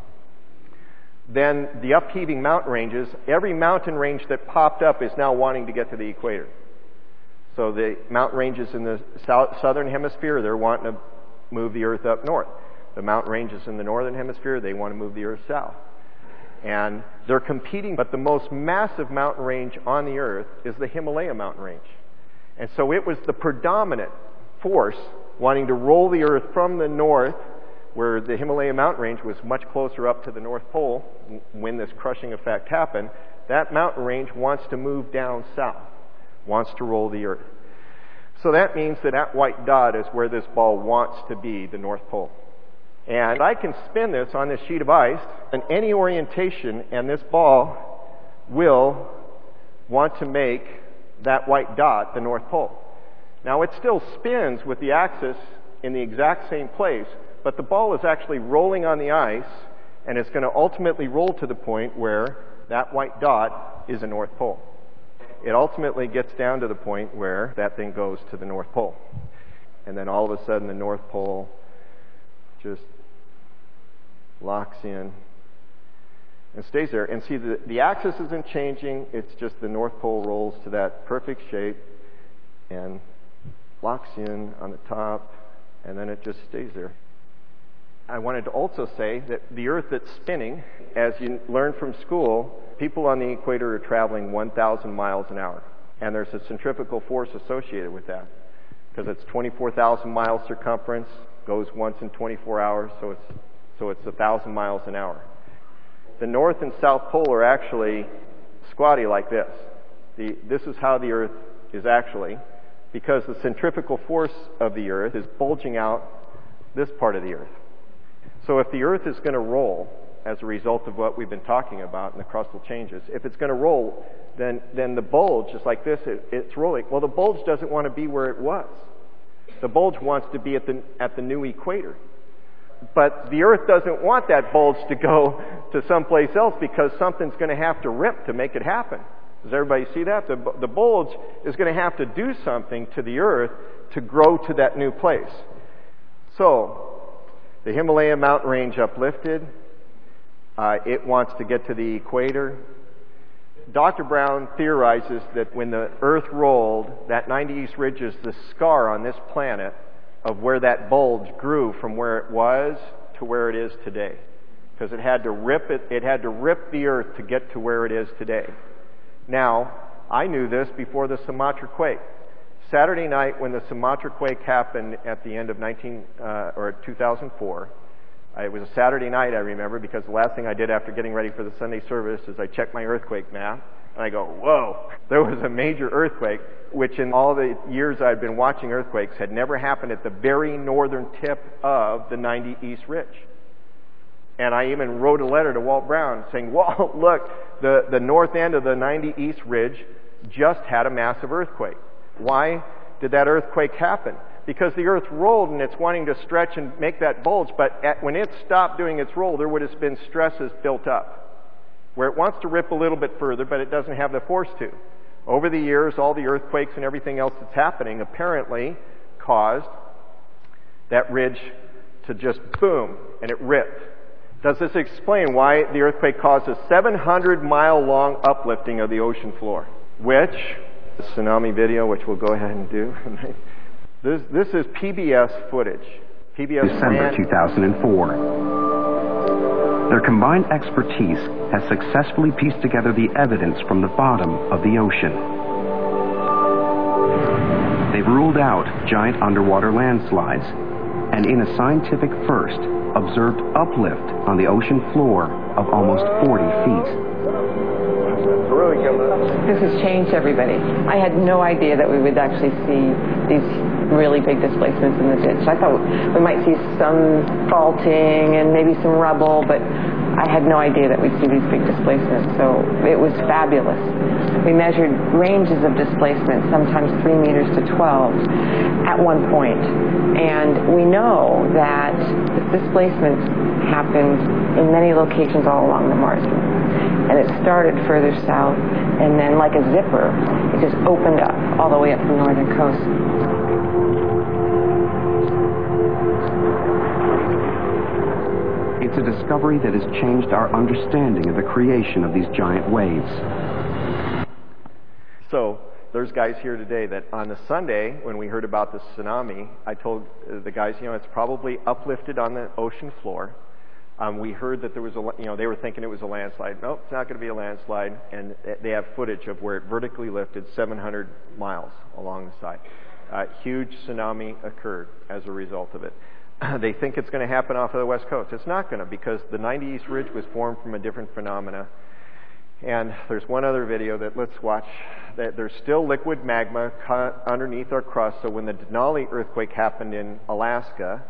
then the upheaving mountain ranges, every mountain range that popped up is now wanting to get to the equator. So the mountain ranges in the southern hemisphere, they're wanting to move the Earth up north. The mountain ranges in the northern hemisphere, they want to move the Earth south. And they're competing, but the most massive mountain range on the Earth is the Himalaya mountain range. And so it was the predominant force wanting to roll the Earth from the north, where the Himalaya mountain range was much closer up to the North Pole when this crushing effect happened. That mountain range wants to move down south, wants to roll the Earth. So that means that white dot is where this ball wants to be, the North Pole. And I can spin this on this sheet of ice in any orientation, and this ball will want to make that white dot the North Pole. Now it still spins with the axis in the exact same place, but the ball is actually rolling on the ice, and it's going to ultimately roll to the point where that white dot is a North Pole. It ultimately gets down to the point where that thing goes to the North Pole. And then all of a sudden the North Pole just locks in and stays there. And see, the axis isn't changing. It's just the North Pole rolls to that perfect shape and locks in on the top, and then it just stays there. I wanted to also say that the Earth that's spinning, as you learned from school, people on the equator are traveling 1,000 miles an hour. And there's a centrifugal force associated with that, because it's 24,000 miles circumference, goes once in 24 hours, so it's 1,000 miles an hour. The North and South Pole are actually squatty like this. This is how the Earth is actually, because the centrifugal force of the Earth is bulging out this part of the Earth. So if the Earth is going to roll as a result of what we've been talking about in the crustal changes, if it's going to roll, then the bulge is like this, it's rolling. Well, the bulge doesn't want to be where it was. The bulge wants to be at the new equator. But the Earth doesn't want that bulge to go to someplace else, because something's going to have to rip to make it happen. Does everybody see that? The bulge is going to have to do something to the Earth to grow to that new place. So, The Himalaya mountain range uplifted. It wants to get to the equator. Dr. Brown theorizes that when the Earth rolled, that 90 East Ridge is the scar on this planet of where that bulge grew from where it was to where it is today. Because it had to rip the Earth to get to where it is today. Now, I knew this before the Sumatra quake. Saturday night, when the Sumatra quake happened at the end of 2004, it was a Saturday night, I remember, because the last thing I did after getting ready for the Sunday service is I checked my earthquake map, and I go, whoa, there was a major earthquake, which in all the years I'd been watching earthquakes had never happened at the very northern tip of the 90 East Ridge. And I even wrote a letter to Walt Brown saying, Walt, look, the north end of the 90 East Ridge just had a massive earthquake. Why did that earthquake happen? Because the Earth rolled and it's wanting to stretch and make that bulge, but when it stopped doing its roll, there would have been stresses built up, where it wants to rip a little bit further, but it doesn't have the force to. Over the years, all the earthquakes and everything else that's happening apparently caused that ridge to just boom, and it ripped. Does this explain why the earthquake caused a 700-mile-long uplifting of the ocean floor? Which, the tsunami video, which we'll go ahead and do. This is PBS footage. PBS December 2004. Their combined expertise has successfully pieced together the evidence from the bottom of the ocean. They've ruled out giant underwater landslides, and in a scientific first, observed uplift on the ocean floor of almost 40 feet. This has changed everybody. I had no idea that we would actually see these really big displacements in the ditch. I thought we might see some faulting and maybe some rubble, but I had no idea that we'd see these big displacements. So it was fabulous. We measured ranges of displacement, sometimes 3 meters to 12 at one point. And we know that this displacement happened in many locations all along the margin. And it started further south, and then like a zipper, it just opened up all the way up the northern coast. It's a discovery that has changed our understanding of the creation of these giant waves. So, there's guys here today that on the Sunday, when we heard about the tsunami, I told the guys, it's probably uplifted on the ocean floor. We heard that there was they were thinking it was a landslide. Nope, it's not going to be a landslide. And they have footage of where it vertically lifted 700 miles along the side. Huge tsunami occurred as a result of it. They think it's going to happen off of the west coast. It's not going to, because the 90 East Ridge was formed from a different phenomena. And there's one other video that let's watch. There's still liquid magma underneath our crust. So when the Denali earthquake happened in Alaska,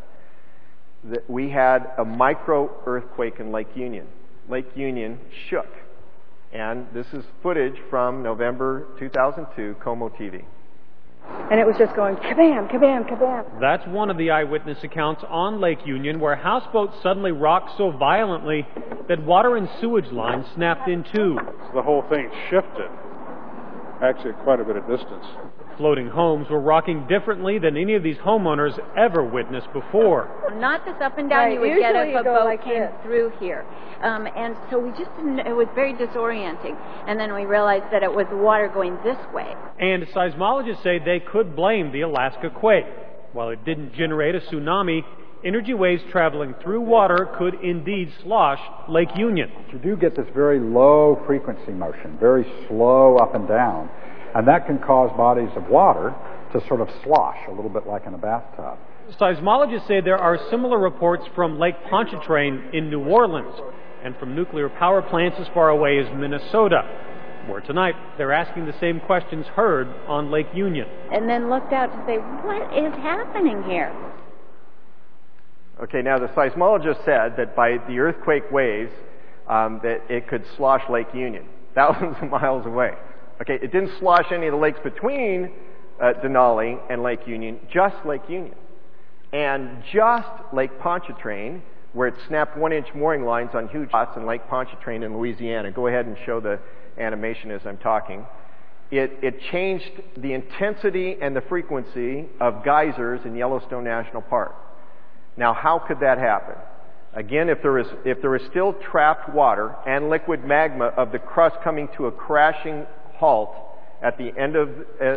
we had a micro-earthquake in Lake Union. Lake Union shook. And this is footage from November 2002, Como TV. And it was just going kabam, kabam, kabam. That's one of the eyewitness accounts on Lake Union, where houseboats suddenly rocked so violently that water and sewage lines snapped in two. So the whole thing shifted, actually at quite a bit of distance. Floating homes were rocking differently than any of these homeowners ever witnessed before. Not this up and down Right, you would get if a boat like came through here. And so we just didn't, it was very disorienting. And then we realized that it was the water going this way. And seismologists say they could blame the Alaska quake. While it didn't generate a tsunami, energy waves traveling through water could indeed slosh Lake Union. You do get this very low frequency motion, very slow up and down. And that can cause bodies of water to sort of slosh, a little bit like in a bathtub. Seismologists say there are similar reports from Lake Pontchartrain in New Orleans and from nuclear power plants as far away as Minnesota, where tonight they're asking the same questions heard on Lake Union. And then looked out to say, what is happening here? Okay, now the seismologist said that by the earthquake waves, that it could slosh Lake Union, thousands of miles away. Okay, it didn't slosh any of the lakes between Denali and Lake Union, just Lake Union. And just Lake Pontchartrain, where it snapped 1-inch mooring lines on huge spots in Lake Pontchartrain in Louisiana. Go ahead and show the animation as I'm talking. It changed the intensity and the frequency of geysers in Yellowstone National Park. Now, how could that happen? Again, if there is still trapped water and liquid magma of the crust coming to a crashing halt at the end of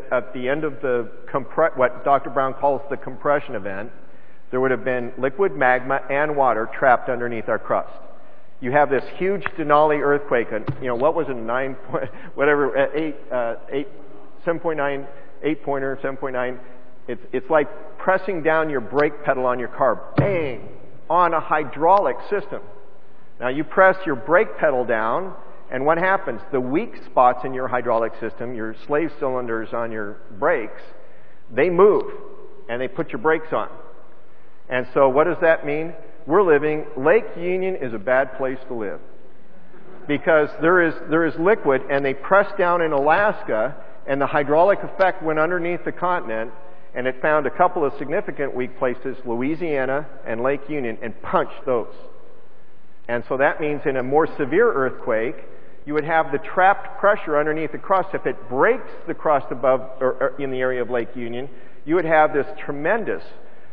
what Dr. Brown calls the compression event, there would have been liquid magma and water trapped underneath our crust. You have this huge Denali earthquake, what was it, 7.9. It's like pressing down your brake pedal on your car, bang, on a hydraulic system. Now you press your brake pedal down, and what happens? The weak spots in your hydraulic system, your slave cylinders on your brakes, they move, and they put your brakes on. And so what does that mean? Lake Union is a bad place to live. Because there is liquid, and they pressed down in Alaska, and the hydraulic effect went underneath the continent, and it found a couple of significant weak places, Louisiana and Lake Union, and punched those. And so that means in a more severe earthquake, you would have the trapped pressure underneath the crust. If it breaks the crust above or in the area of Lake Union, you would have this tremendous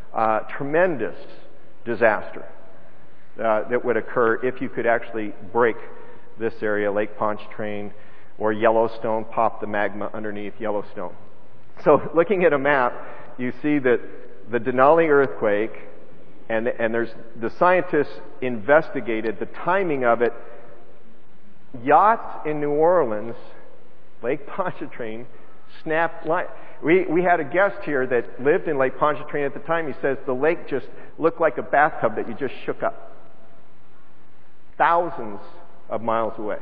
disaster that would occur if you could actually break this area, Lake Pontchartrain or Yellowstone, pop the magma underneath Yellowstone. So looking at a map, you see that the Denali earthquake, and there's the scientists investigated the timing of it. Yachts in New Orleans, Lake Pontchartrain, snapped line. We had a guest here that lived in Lake Pontchartrain at the time. He says the lake just looked like a bathtub that you just shook up. Thousands of miles away.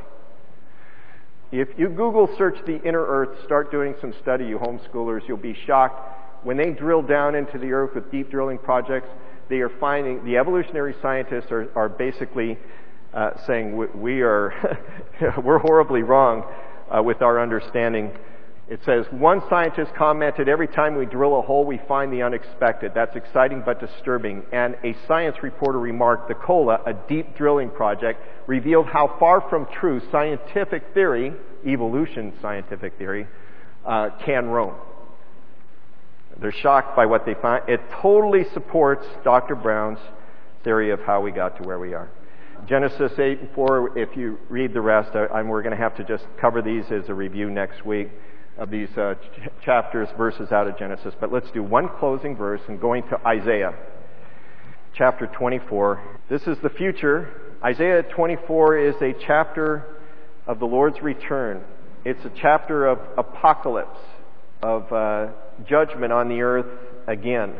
If you Google search the inner earth, start doing some study, you homeschoolers, you'll be shocked. When they drill down into the earth with deep drilling projects, they are finding, the evolutionary scientists are basically saying we're horribly wrong with our understanding. It says, one scientist commented, every time we drill a hole, we find the unexpected. That's exciting but disturbing. And a science reporter remarked, the COLA, a deep drilling project, revealed how far from true scientific theory, evolution scientific theory, can roam. They're shocked by what they find. It totally supports Dr. Brown's theory of how we got to where we are. Genesis 8 and 4, if you read the rest, we're going to have to just cover these as a review next week of these chapters, verses out of Genesis. But let's do one closing verse and going to Isaiah, chapter 24. This is the future. Isaiah 24 is a chapter of the Lord's return. It's a chapter of apocalypse, of judgment on the earth again.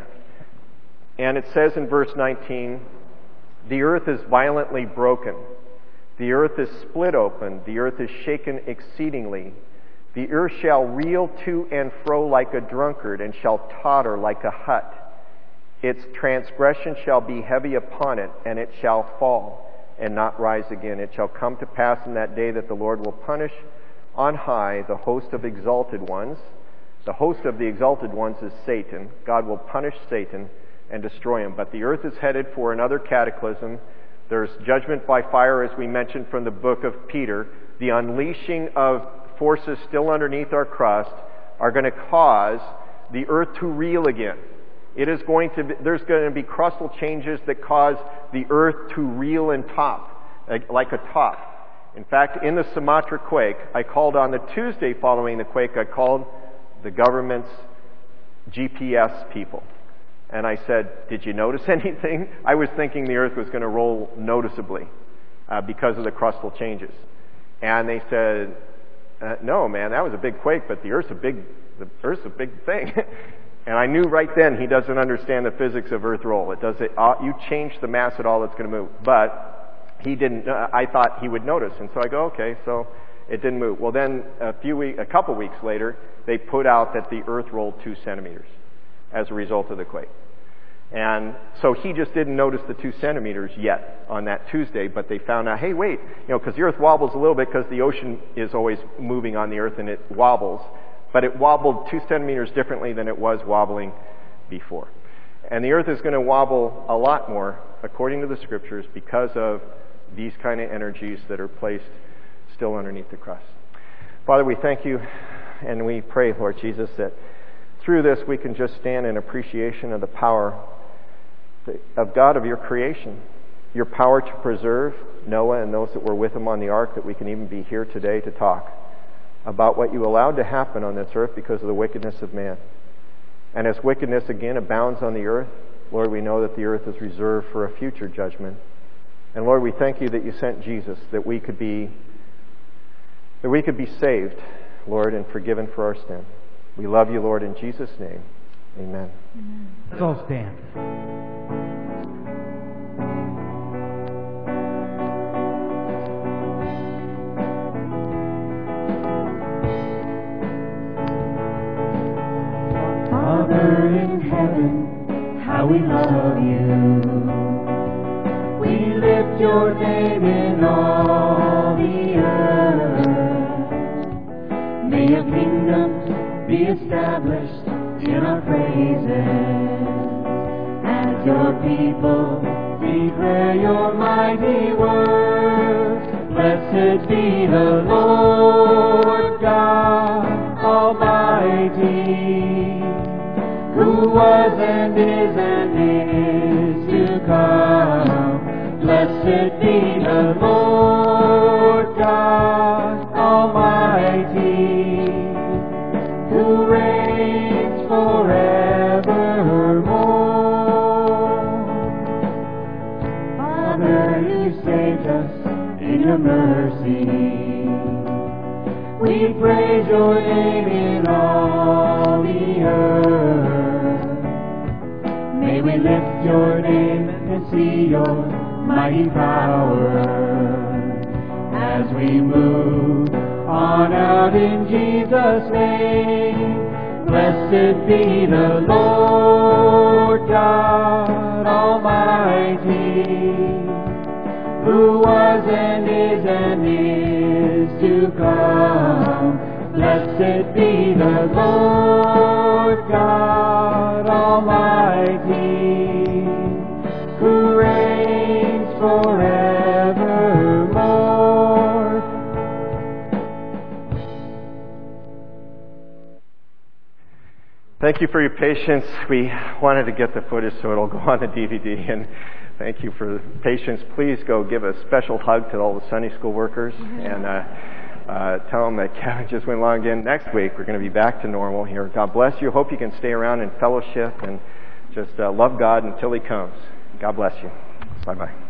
And it says in verse 19, the earth is violently broken. The earth is split open. The earth is shaken exceedingly. The earth shall reel to and fro like a drunkard, and shall totter like a hut. Its transgression shall be heavy upon it, and it shall fall, and not rise again. It shall come to pass in that day that the Lord will punish on high the host of exalted ones. The host of the exalted ones is Satan. God will punish Satan and destroy him. But the earth is headed for another cataclysm. There's judgment by fire, as we mentioned from the book of Peter. The unleashing of forces still underneath our crust are going to cause the earth to reel again. There's going to be crustal changes that cause the earth to reel and top, like a top. In fact, in the Sumatra quake, I called on the Tuesday following the quake, I called the government's GPS people. And I said, did you notice anything? I was thinking the earth was going to roll noticeably because of the crustal changes. And they said, no, man, that was a big quake, but the Earth's a big thing. And I knew right then he doesn't understand the physics of Earth roll. You change the mass at all, it's going to move. But he didn't. I thought he would notice, and so I go, okay, so it didn't move. Well, then a couple weeks later, they put out that the Earth rolled 2 centimeters as a result of the quake. And so he just didn't notice the 2 centimeters yet on that Tuesday, but they found out, hey, wait, because the earth wobbles a little bit because the ocean is always moving on the earth and it wobbles, but it wobbled 2 centimeters differently than it was wobbling before. And the earth is going to wobble a lot more, according to the scriptures, because of these kind of energies that are placed still underneath the crust. Father, we thank you and we pray, Lord Jesus, that through this we can just stand in appreciation of the power of God of your creation, your power to preserve Noah and those that were with him on the ark, that we can even be here today to talk about what you allowed to happen on this earth because of the wickedness of man. And as wickedness again abounds on the earth, Lord, we know that the earth is reserved for a future judgment. And Lord, we thank you that you sent Jesus, that we could be saved, Lord, and forgiven for our sin. We love you, Lord, in Jesus' name. Amen. Let's all stand. Father in heaven, how we love you. We lift your name in all the earth. May your kingdom be established in our praises, as your people declare your mighty word. Blessed be the Lord God Almighty, who was and is to come. Blessed be the Lord God Almighty, who reigns forevermore. Father, you saved us in your mercy. We praise your name in all the earth. May we lift your name and see your mighty power as we move on out in Jesus' name. Blessed be the Lord God Almighty, who was and is to come. Blessed be the Lord God Almighty, who reigns forevermore. Thank you for your patience. We wanted to get the footage so it'll go on the DVD, and thank you for the patience. Please go give a special hug to all the Sunday school workers and tell them that Kevin just went along again. Next week, we're going to be back to normal here. God bless you. Hope you can stay around in fellowship and just love God until He comes. God bless you. Bye-bye.